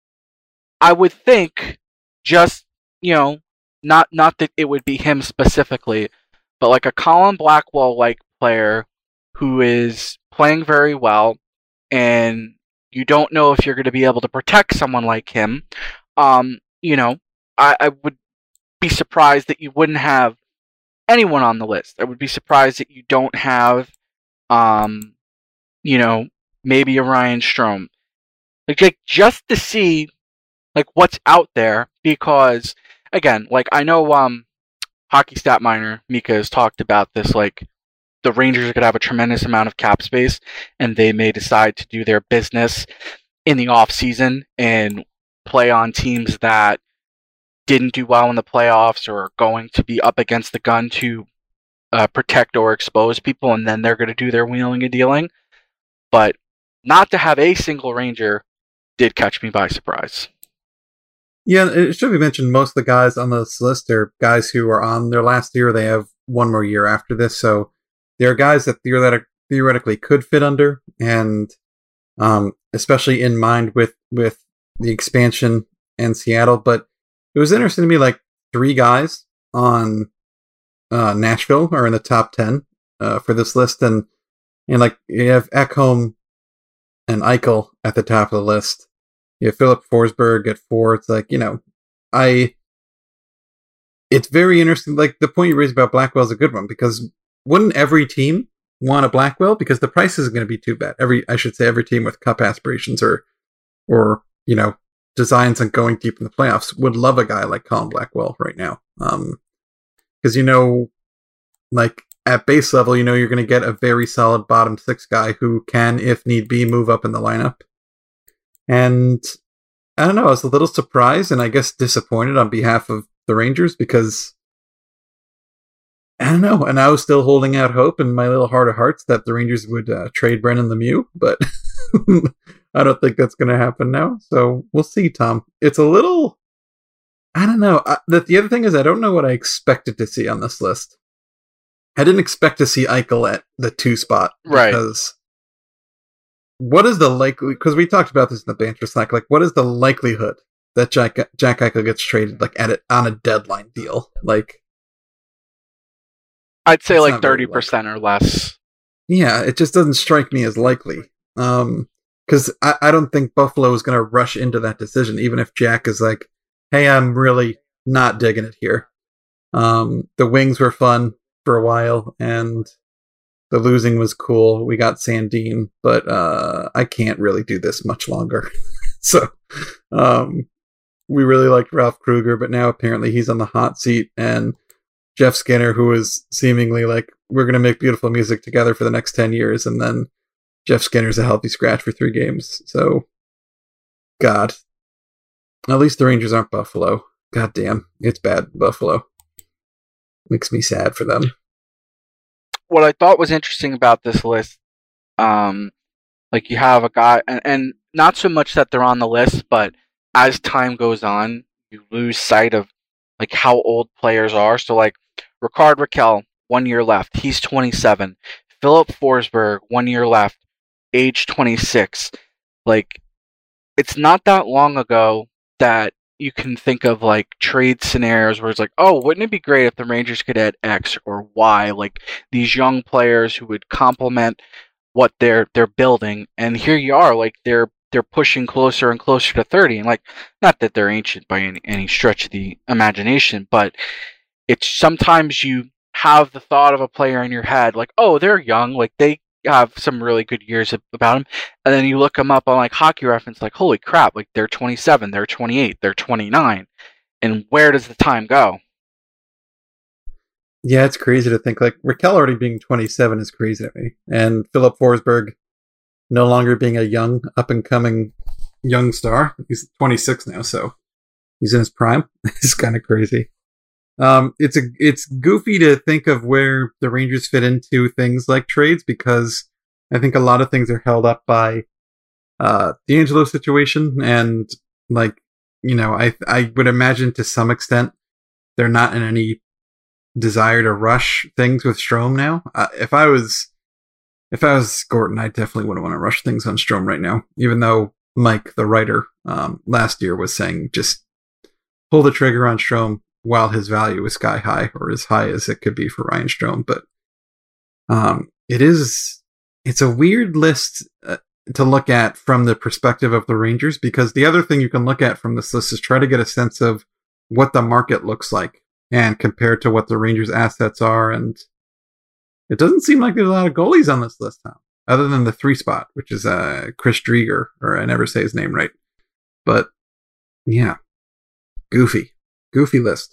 I would think just, you know, not not that it would be him specifically, but like a Colin Blackwell like player who is playing very well, and you don't know if you're going to be able to protect someone like him. Um, you know, I, I would be surprised that you wouldn't have anyone on the list. I would be surprised that you don't have, um, you know, maybe a Ryan Strome. Like, like just to see, like, what's out there, because, again, like, I know um, Hockey Stat Miner, Mika, has talked about this, like, the Rangers are going to have a tremendous amount of cap space, and they may decide to do their business in the offseason and play on teams that didn't do well in the playoffs or are going to be up against the gun to uh, protect or expose people, and then they're going to do their wheeling and dealing. But not to have a single Ranger did catch me by surprise. Yeah, it should be mentioned, most of the guys on this list are guys who are on their last year. They have one more year after this, so there are guys that theoretic- theoretically could fit under, and um, especially in mind with, with the expansion and Seattle. But it was interesting to me, like, three guys on uh, Nashville are in the top ten uh, for this list, and, and like, you have Ekholm and Eichel at the top of the list. You have Philip Forsberg at four. It's like, you know, I... It's very interesting. Like, the point you raised about Blackwell is a good one, because wouldn't every team want a Blackwell? Because the price isn't going to be too bad. Every, I should say, every team with cup aspirations or, or you know, designs on going deep in the playoffs would love a guy like Colin Blackwell right now. Um, because, you know, like, at base level, you know, you're going to get a very solid bottom six guy who can, if need be, move up in the lineup. And I don't know, I was a little surprised and I guess disappointed on behalf of the Rangers, because I don't know, and I was still holding out hope in my little heart of hearts that the Rangers would uh, trade Brendan Lemieux, but I don't think that's going to happen now. So we'll see, Tom. It's a little, I don't know. I, the, the other thing is, I don't know what I expected to see on this list. I didn't expect to see Eichel at the two spot. Right. Because what is the likely, because we talked about this in the banter Slack, like, what is the likelihood that Jack, Jack Eichel gets traded, like, at it on a deadline deal? Like, I'd say like thirty percent or less. Yeah, it just doesn't strike me as likely. Um, because I, I don't think Buffalo is going to rush into that decision, even if Jack is like, hey, I'm really not digging it here. Um, the Wings were fun for a while, and the losing was cool. We got Sandin, but uh, I can't really do this much longer. So, um, we really liked Ralph Kruger, but now apparently he's on the hot seat, and Jeff Skinner, who was seemingly like, we're going to make beautiful music together for the next ten years, and then Jeff Skinner's a healthy scratch for three games. So, God. At least the Rangers aren't Buffalo. God damn, it's bad, Buffalo. Makes me sad for them. What I thought was interesting about this list, um, like you have a guy, and, and not so much that they're on the list, but as time goes on, you lose sight of like how old players are. So like Rickard Rakell, one year left, he's twenty-seven. Philip Forsberg, one year left, age twenty-six. Like, it's not that long ago that you can think of like trade scenarios where it's like, oh, wouldn't it be great if the Rangers could add X or Y, like these young players who would complement what they're they're building. And here you are, like they're they're pushing closer and closer to thirty. And like, not that they're ancient by any, any stretch of the imagination, but it's sometimes you have the thought of a player in your head, like, oh, they're young, like they have some really good years about them, and then you look them up on like Hockey Reference, like, holy crap, like they're twenty-seven, they're twenty-eight, they're twenty-nine, and where does the time go? Yeah, it's crazy to think, like, Raquel already being twenty-seven is crazy to me, and Philip Forsberg no longer being a young, up-and-coming young star. He's twenty-six now, so he's in his prime. It's kind of crazy. Um, it's a it's goofy to think of where the Rangers fit into things like trades, because I think a lot of things are held up by uh, the D'Angelo situation, and like you know, I I would imagine to some extent they're not in any desire to rush things with Strome now. Uh, if I was if I was Gorton, I definitely wouldn't want to rush things on Strome right now, even though Mike, the writer, um, last year was saying just pull the trigger on Strome while his value is sky high, or as high as it could be for Ryan Strome. But um, it is, it's a weird list uh, to look at from the perspective of the Rangers, because the other thing you can look at from this list is try to get a sense of what the market looks like and compare to what the Rangers' assets are. And it doesn't seem like there's a lot of goalies on this list now, other than the three spot, which is uh, Chris Drieger, or I never say his name right. But yeah, goofy. Goofy list.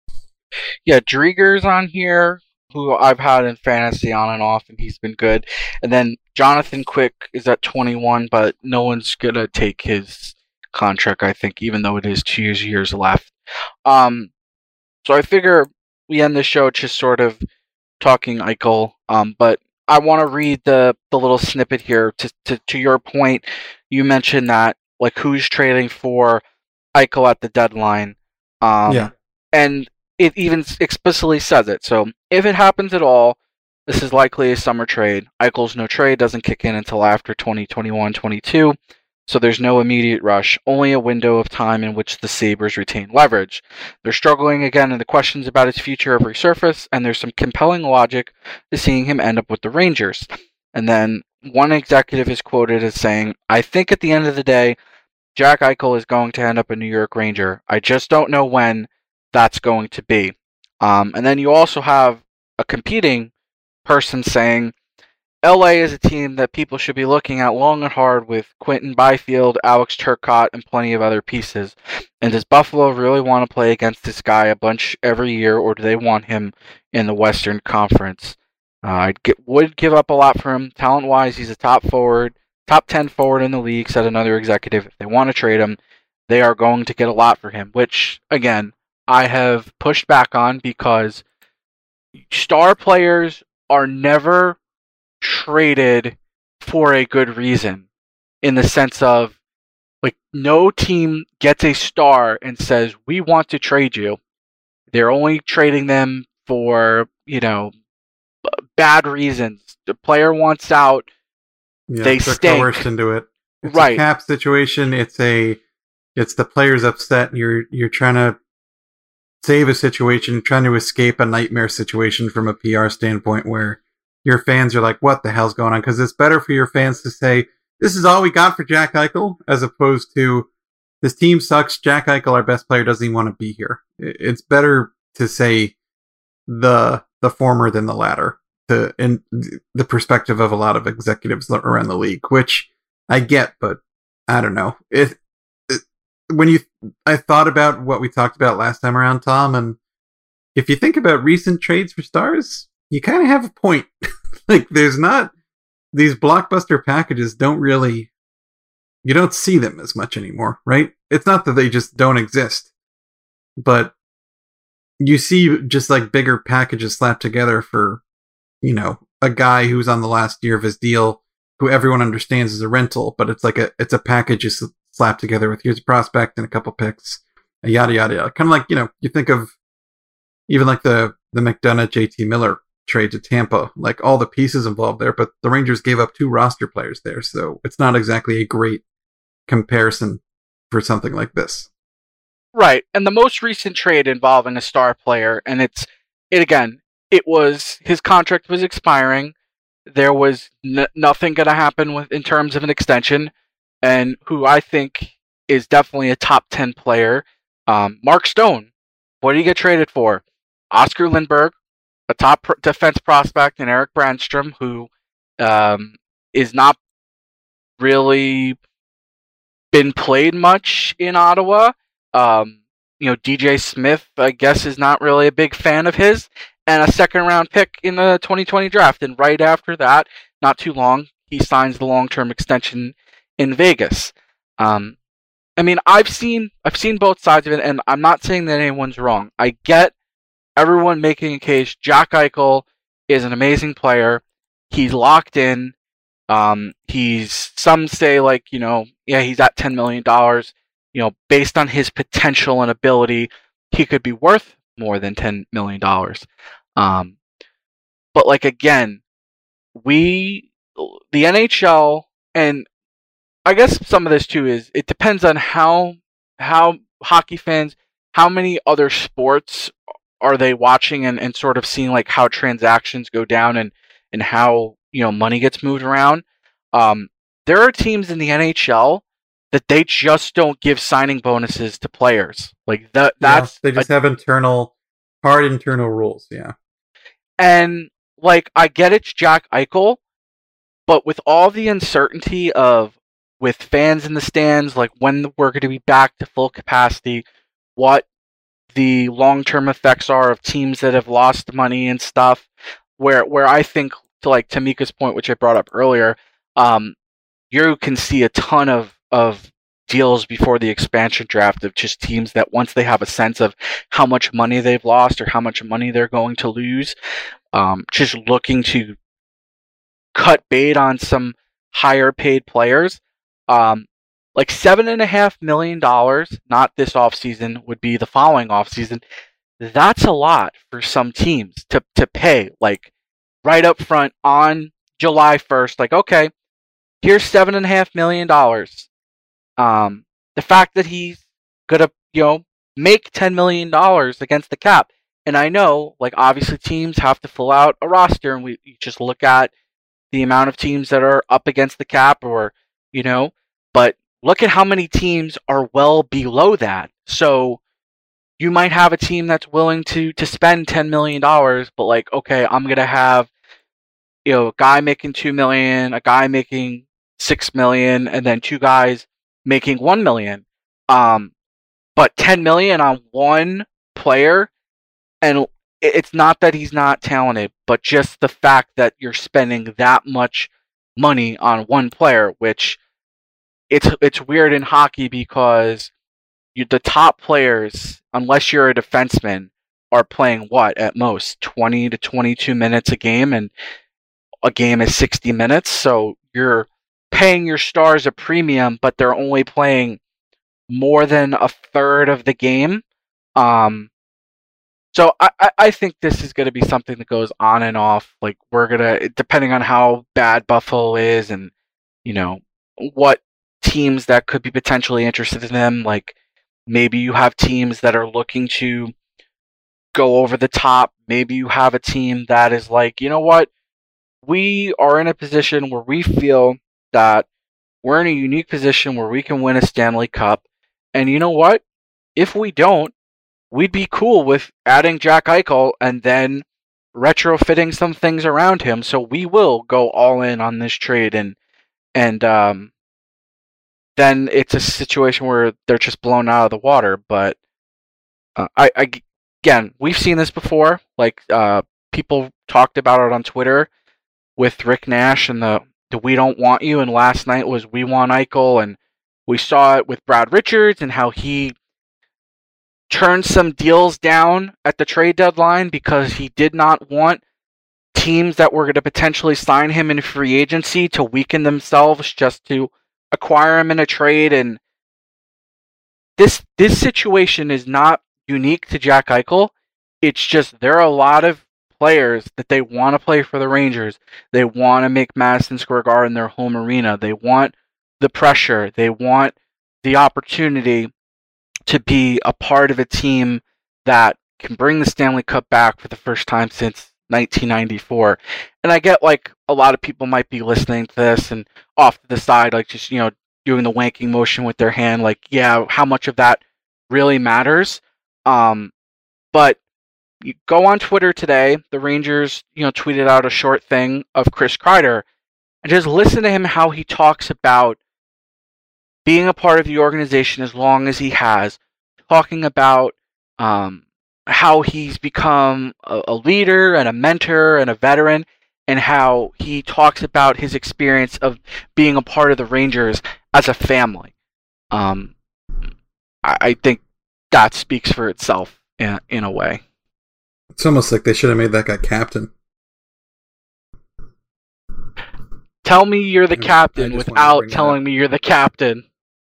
Yeah, Drieger's on here, who I've had in fantasy on and off, and he's been good. And then Jonathan Quick is at twenty-one, but no one's going to take his contract, I think, even though it is two years, years left. Um, so I figure we end the show just sort of talking Eichel, um, but I want to read the, the little snippet here. To, to to your point, you mentioned that, like, who's trading for Eichel at the deadline. Um, yeah. And it even explicitly says it. So if it happens at all, this is likely a summer trade. Eichel's no trade doesn't kick in until after twenty twenty-one twenty-two, so there's no immediate rush, only a window of time in which the Sabres retain leverage. They're struggling again, and the questions about his future have resurfaced, and there's some compelling logic to seeing him end up with the Rangers. And then one executive is quoted as saying, I think at the end of the day, Jack Eichel is going to end up a New York Ranger. I just don't know when that's going to be. Um, and then you also have a competing person saying, L A is a team that people should be looking at long and hard with Quentin Byfield, Alex Turcotte, and plenty of other pieces. And does Buffalo really want to play against this guy a bunch every year, or do they want him in the Western Conference? Uh, I would give up a lot for him. Talent-wise, he's a top forward. Top ten forward in the league, said another executive. If they want to trade him, they are going to get a lot for him, which, again, I have pushed back on, because star players are never traded for a good reason, in the sense of, like, no team gets a star and says, we want to trade you. They're only trading them for, you know, bad reasons. The player wants out. Yeah, they they're stink. coerced into it. It's right. a cap situation. It's a, it's the player's upset. And you're you're trying to save a situation, trying to escape a nightmare situation from a P R standpoint, where your fans are like, "What the hell's going on?" Because it's better for your fans to say, "This is all we got for Jack Eichel," as opposed to, "This team sucks. Jack Eichel, our best player, doesn't even want to be here." It's better to say the the former than the latter, to in the perspective of a lot of executives around the league, which I get, but I don't know. It, it when you I thought about what we talked about last time around, Tom, and if you think about recent trades for stars, you kind of have a point. Like, there's not, these blockbuster packages don't really, you don't see them as much anymore, right? It's not that they just don't exist, but you see just like bigger packages slapped together for, you know, a guy who's on the last year of his deal, who everyone understands is a rental, but it's like a, it's a package just slapped together with, here's a prospect and a couple picks, yada, yada, yada. Kind of like, you know, you think of even like the, the McDonough J T Miller trade to Tampa, like all the pieces involved there, but the Rangers gave up two roster players there. So it's not exactly a great comparison for something like this. Right. And the most recent trade involving a star player, and it's, it again, it was, his contract was expiring. There was n- nothing going to happen with in terms of an extension, and who I think is definitely a top ten player, um, Mark Stone. What did he get traded for? Oscar Lindbergh, a top pr- defense prospect in Eric Brandstrom, who um, is not really been played much in Ottawa. Um, you know, D J Smith, I guess, is not really a big fan of his, and a second round pick in the twenty twenty draft. And right after that, not too long, he signs the long term extension in Vegas. Um, I mean, I've seen I've seen both sides of it, and I'm not saying that anyone's wrong. I get everyone making a case. Jack Eichel is an amazing player. He's locked in. Um, he's some say like you know, yeah, he's at ten million dollars. You know, based on his potential and ability, he could be worth more than ten million dollars. Um, but like again, we the N H L, and I guess some of this too is it depends on how how hockey fans, how many other sports are they watching, and, and sort of seeing like how transactions go down and, and how you know money gets moved around. Um, there are teams in the N H L that they just don't give signing bonuses to players. Like that that's yeah, they just a, have internal hard internal rules, yeah. And like I get it's Jack Eichel, but with all the uncertainty of with fans in the stands, like when we're going to be back to full capacity, what the long-term effects are of teams that have lost money and stuff, where where I think, to like Tamika's point, which I brought up earlier, um, you can see a ton of, of deals before the expansion draft of just teams that once they have a sense of how much money they've lost or how much money they're going to lose, um, just looking to cut bait on some higher paid players. Um, like seven and a half million dollars, not this offseason, would be the following offseason. That's a lot for some teams to, to pay, like right up front on July first. Like, okay, here's seven and a half million dollars. Um, the fact that he's gonna, you know, make ten million dollars against the cap. And I know, like, obviously teams have to fill out a roster, and we you just look at the amount of teams that are up against the cap, or, you know, but look at how many teams are well below that. So you might have a team that's willing to, to spend ten million dollars, but like, okay, I'm going to have, you know, a guy making two million dollars, a guy making six million dollars, and then two guys making one million dollars. Um, but ten million dollars on one player, and it's not that he's not talented, but just the fact that you're spending that much money on one player, which it's it's weird in hockey because you, the top players, unless you're a defenseman, are playing what at most twenty to twenty-two minutes a game, and a game is sixty minutes. So you're paying your stars a premium, but they're only playing more than a third of the game. Um, So I, I think this is going to be something that goes on and off. Like, we're going to, depending on how bad Buffalo is and, you know, what teams that could be potentially interested in them. Like, maybe you have teams that are looking to go over the top. Maybe you have a team that is like, you know what? We are in a position where we feel that we're in a unique position where we can win a Stanley Cup. And you know what? If we don't, we'd be cool with adding Jack Eichel and then retrofitting some things around him. So we will go all in on this trade, and and um, then it's a situation where they're just blown out of the water. But uh, I, I again, we've seen this before. Like uh, people talked about it on Twitter with Rick Nash and the, the "We don't want you," and last night was "We want Eichel," and we saw it with Brad Richards and how he turned some deals down at the trade deadline because he did not want teams that were going to potentially sign him in free agency to weaken themselves just to acquire him in a trade. And this this situation is not unique to Jack Eichel. It's just there are a lot of players that they want to play for the Rangers. They want to make Madison Square Garden their home arena. They want the pressure. They want the opportunity to be a part of a team that can bring the Stanley Cup back for the first time since nineteen ninety-four. And I get, like, a lot of people might be listening to this and off to the side, like, just, you know, doing the wanking motion with their hand, like, yeah, how much of that really matters? Um, but you go on Twitter today. The Rangers, you know, tweeted out a short thing of Chris Kreider, and just listen to him how he talks about being a part of the organization as long as he has, talking about um, how he's become a, a leader and a mentor and a veteran, and how he talks about his experience of being a part of the Rangers as a family. Um, I, I think that speaks for itself in, in a way. It's almost like they should have made that guy captain. Tell me you're the I captain just wanted to without bring that telling up. me you're the captain.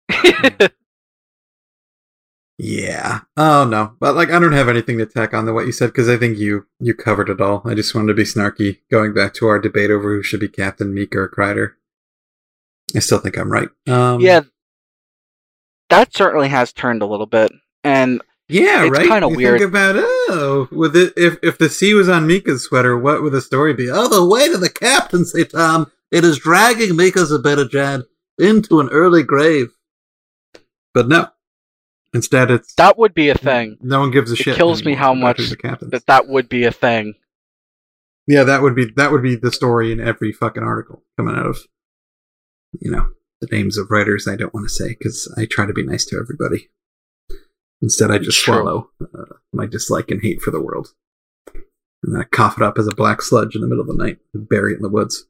Yeah. Oh no, but like I don't have anything to tack on to what you said because I think you you covered it all. I just wanted to be snarky, going back to our debate over who should be captain, Mika or Kreider. I still think I'm right. Um, Yeah, that certainly has turned a little bit, and yeah, it's right. kinda You weird. Think about oh, with it if if the C was on Mika's sweater, what would the story be? Oh, the weight of the captaincy, Tom. It is dragging Mika Zibanejad into an early grave. But no. Instead, it's that would be a thing. No one gives a It shit. kills me anymore how about much who's the captain. that that would be a thing. Yeah, that would be that would be the story in every fucking article coming out of, you know, the names of writers I don't want to say because I try to be nice to everybody. Instead, I just True. swallow uh, my dislike and hate for the world, and then I cough it up as a black sludge in the middle of the night and bury it in the woods.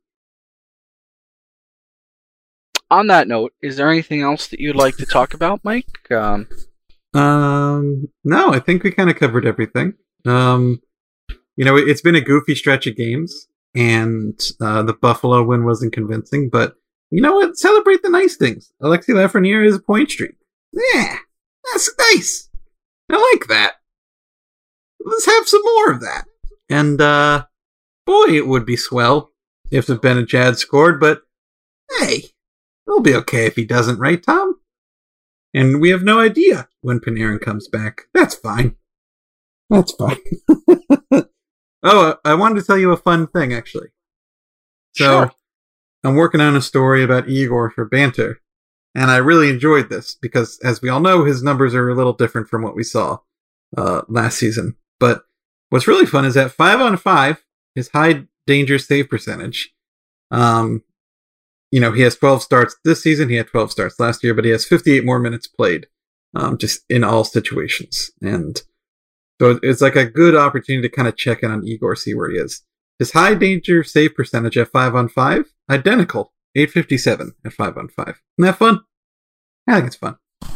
On that note, is there anything else that you'd like to talk about, Mike? Um, Um, no, I think we kind of covered everything. Um, you know, it, it's been a goofy stretch of games, and uh, the Buffalo win wasn't convincing, but you know what? Celebrate the nice things. Alexei Lafreniere is a point streak. Yeah, that's nice. I like that. Let's have some more of that. And, uh, boy, it would be swell if the Zibanejad scored, but hey, it'll be okay if he doesn't, right, Tom? And we have no idea when Panarin comes back. That's fine. That's fine. oh, I wanted to tell you a fun thing, actually. So, Sure. I'm working on a story about Igor for Banter, and I really enjoyed this because, as we all know, his numbers are a little different from what we saw uh, last season. But what's really fun is that five on five, his high danger save percentage, um, you know, he has twelve starts this season. He had twelve starts last year, but he has fifty-eight more minutes played, um, just in all situations. And so it's like a good opportunity to kind of check in on Igor, see where he is. His high danger save percentage at five on five, identical, eight fifty-seven at five on five. Isn't that fun? I think it's fun.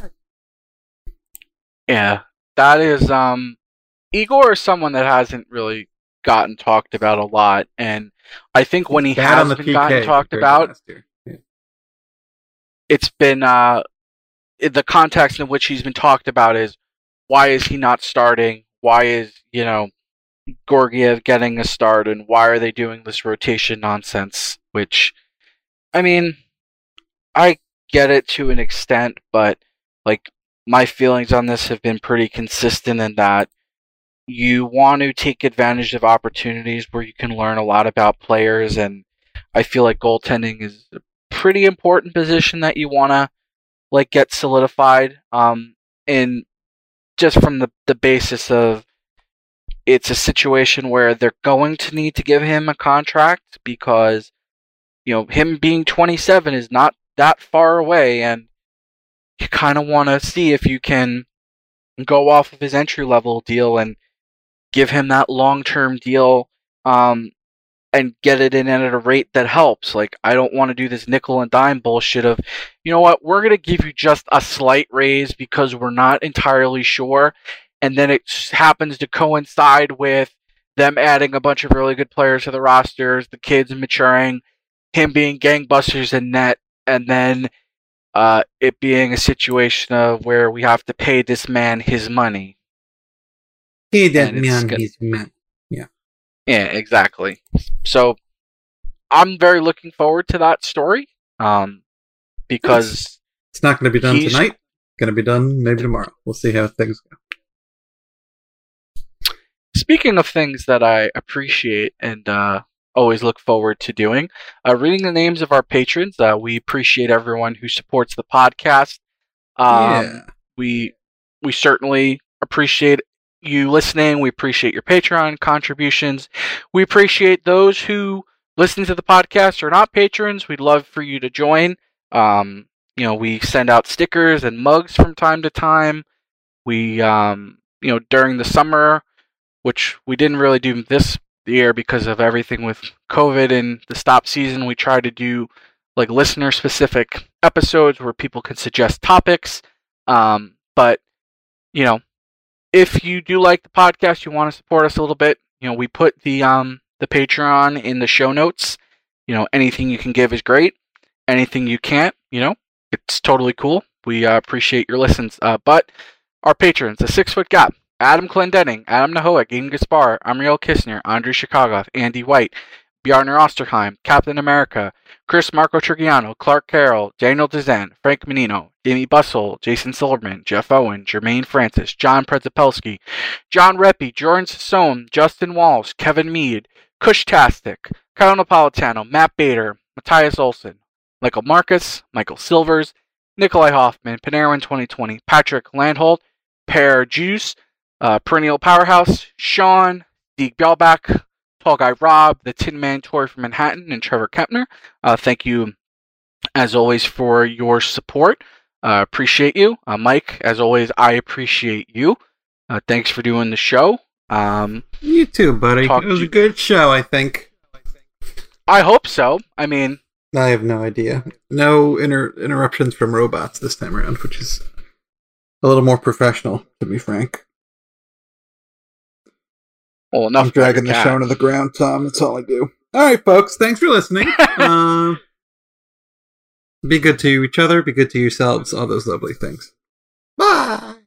Yeah, that is. Um, Igor is someone that hasn't really gotten talked about a lot, and I think when he Bad on has the been gotten P K talked compared to about, last year. Yeah. it's been uh, in the context in which he's been talked about is why is he not starting? Why is, you know, Georgiev getting a start, and why are they doing this rotation nonsense? Which, I mean, I get it to an extent, but like my feelings on this have been pretty consistent in that you want to take advantage of opportunities where you can learn a lot about players, and I feel like goaltending is a pretty important position that you want to like get solidified. Um, and just from the the basis of it's a situation where they're going to need to give him a contract because, you know, him being twenty-seven is not that far away, and you kind of want to see if you can go off of his entry level deal and give him that long-term deal, um, and get it in at a rate that helps. Like, I don't want to do this nickel and dime bullshit of, you know what, we're going to give you just a slight raise because we're not entirely sure, and then it happens to coincide with them adding a bunch of really good players to the rosters, the kids maturing, him being gangbusters in net, and then uh, it being a situation of where we have to pay this man his money. Hey, that And it's man, good. he's man. Yeah, exactly. So I'm very looking forward to that story, um, because It's not going to be done He's- tonight. It's going to be done maybe tomorrow. We'll see how things go. speaking of things that I appreciate and uh, always look forward to doing, uh, reading the names of our patrons. Uh, we appreciate everyone who supports the podcast. Um, yeah. We we certainly appreciate you listening. We appreciate your Patreon contributions. We appreciate those who listen to the podcast are not patrons. We'd love for you to join. Um, you know, we send out stickers and mugs from time to time. We, um, you know, during the summer, which we didn't really do this year because of everything with COVID and the stop season, we try to do like listener specific episodes where people can suggest topics. Um, but, you know, if you do like the podcast, you want to support us a little bit, you know, we put the, um, the Patreon in the show notes. You know, anything you can give is great. Anything you can't, you know, it's totally cool. We uh, appreciate your listens. Uh, but our patrons, the Six Foot Gap, Adam Clendenning, Adam Nahoa, Ian Gaspar, Amriel Kistner, Andrew Chicagoff, Andy White, Bjarnar Osterheim, Captain America, Chris Marco Trigiano, Clark Carroll, Daniel Dezen, Frank Menino, Jamie Bussell, Jason Silverman, Jeff Owen, Jermaine Francis, John Predzapelski, John Reppy, Jordan Sassone, Justin Walsh, Kevin Mead, Kushtastic, Kyle Napolitano, Matt Bader, Matthias Olson, Michael Marcus, Michael Silvers, Nikolai Hoffman, Panarin twenty twenty, Patrick Landholt, Pear Juice, uh, Perennial Powerhouse, Sean, Deke Bellback, Tall Guy Rob, the Tin Man Tour from Manhattan, and Trevor Kempner. Uh, thank you, as always, for your support. Uh, appreciate you. Uh, Mike, as always, I appreciate you. Uh, thanks for doing the show. Um, you too, buddy. It was a good show, I think. I hope so. I mean... I have no idea. No inter- interruptions from robots this time around, which is a little more professional, to be frank. Well, enough. I'm dragging the show to the ground, Tom. That's all I do. All right, folks. Thanks for listening. uh, be good to each other. Be good to yourselves. All those lovely things. Bye.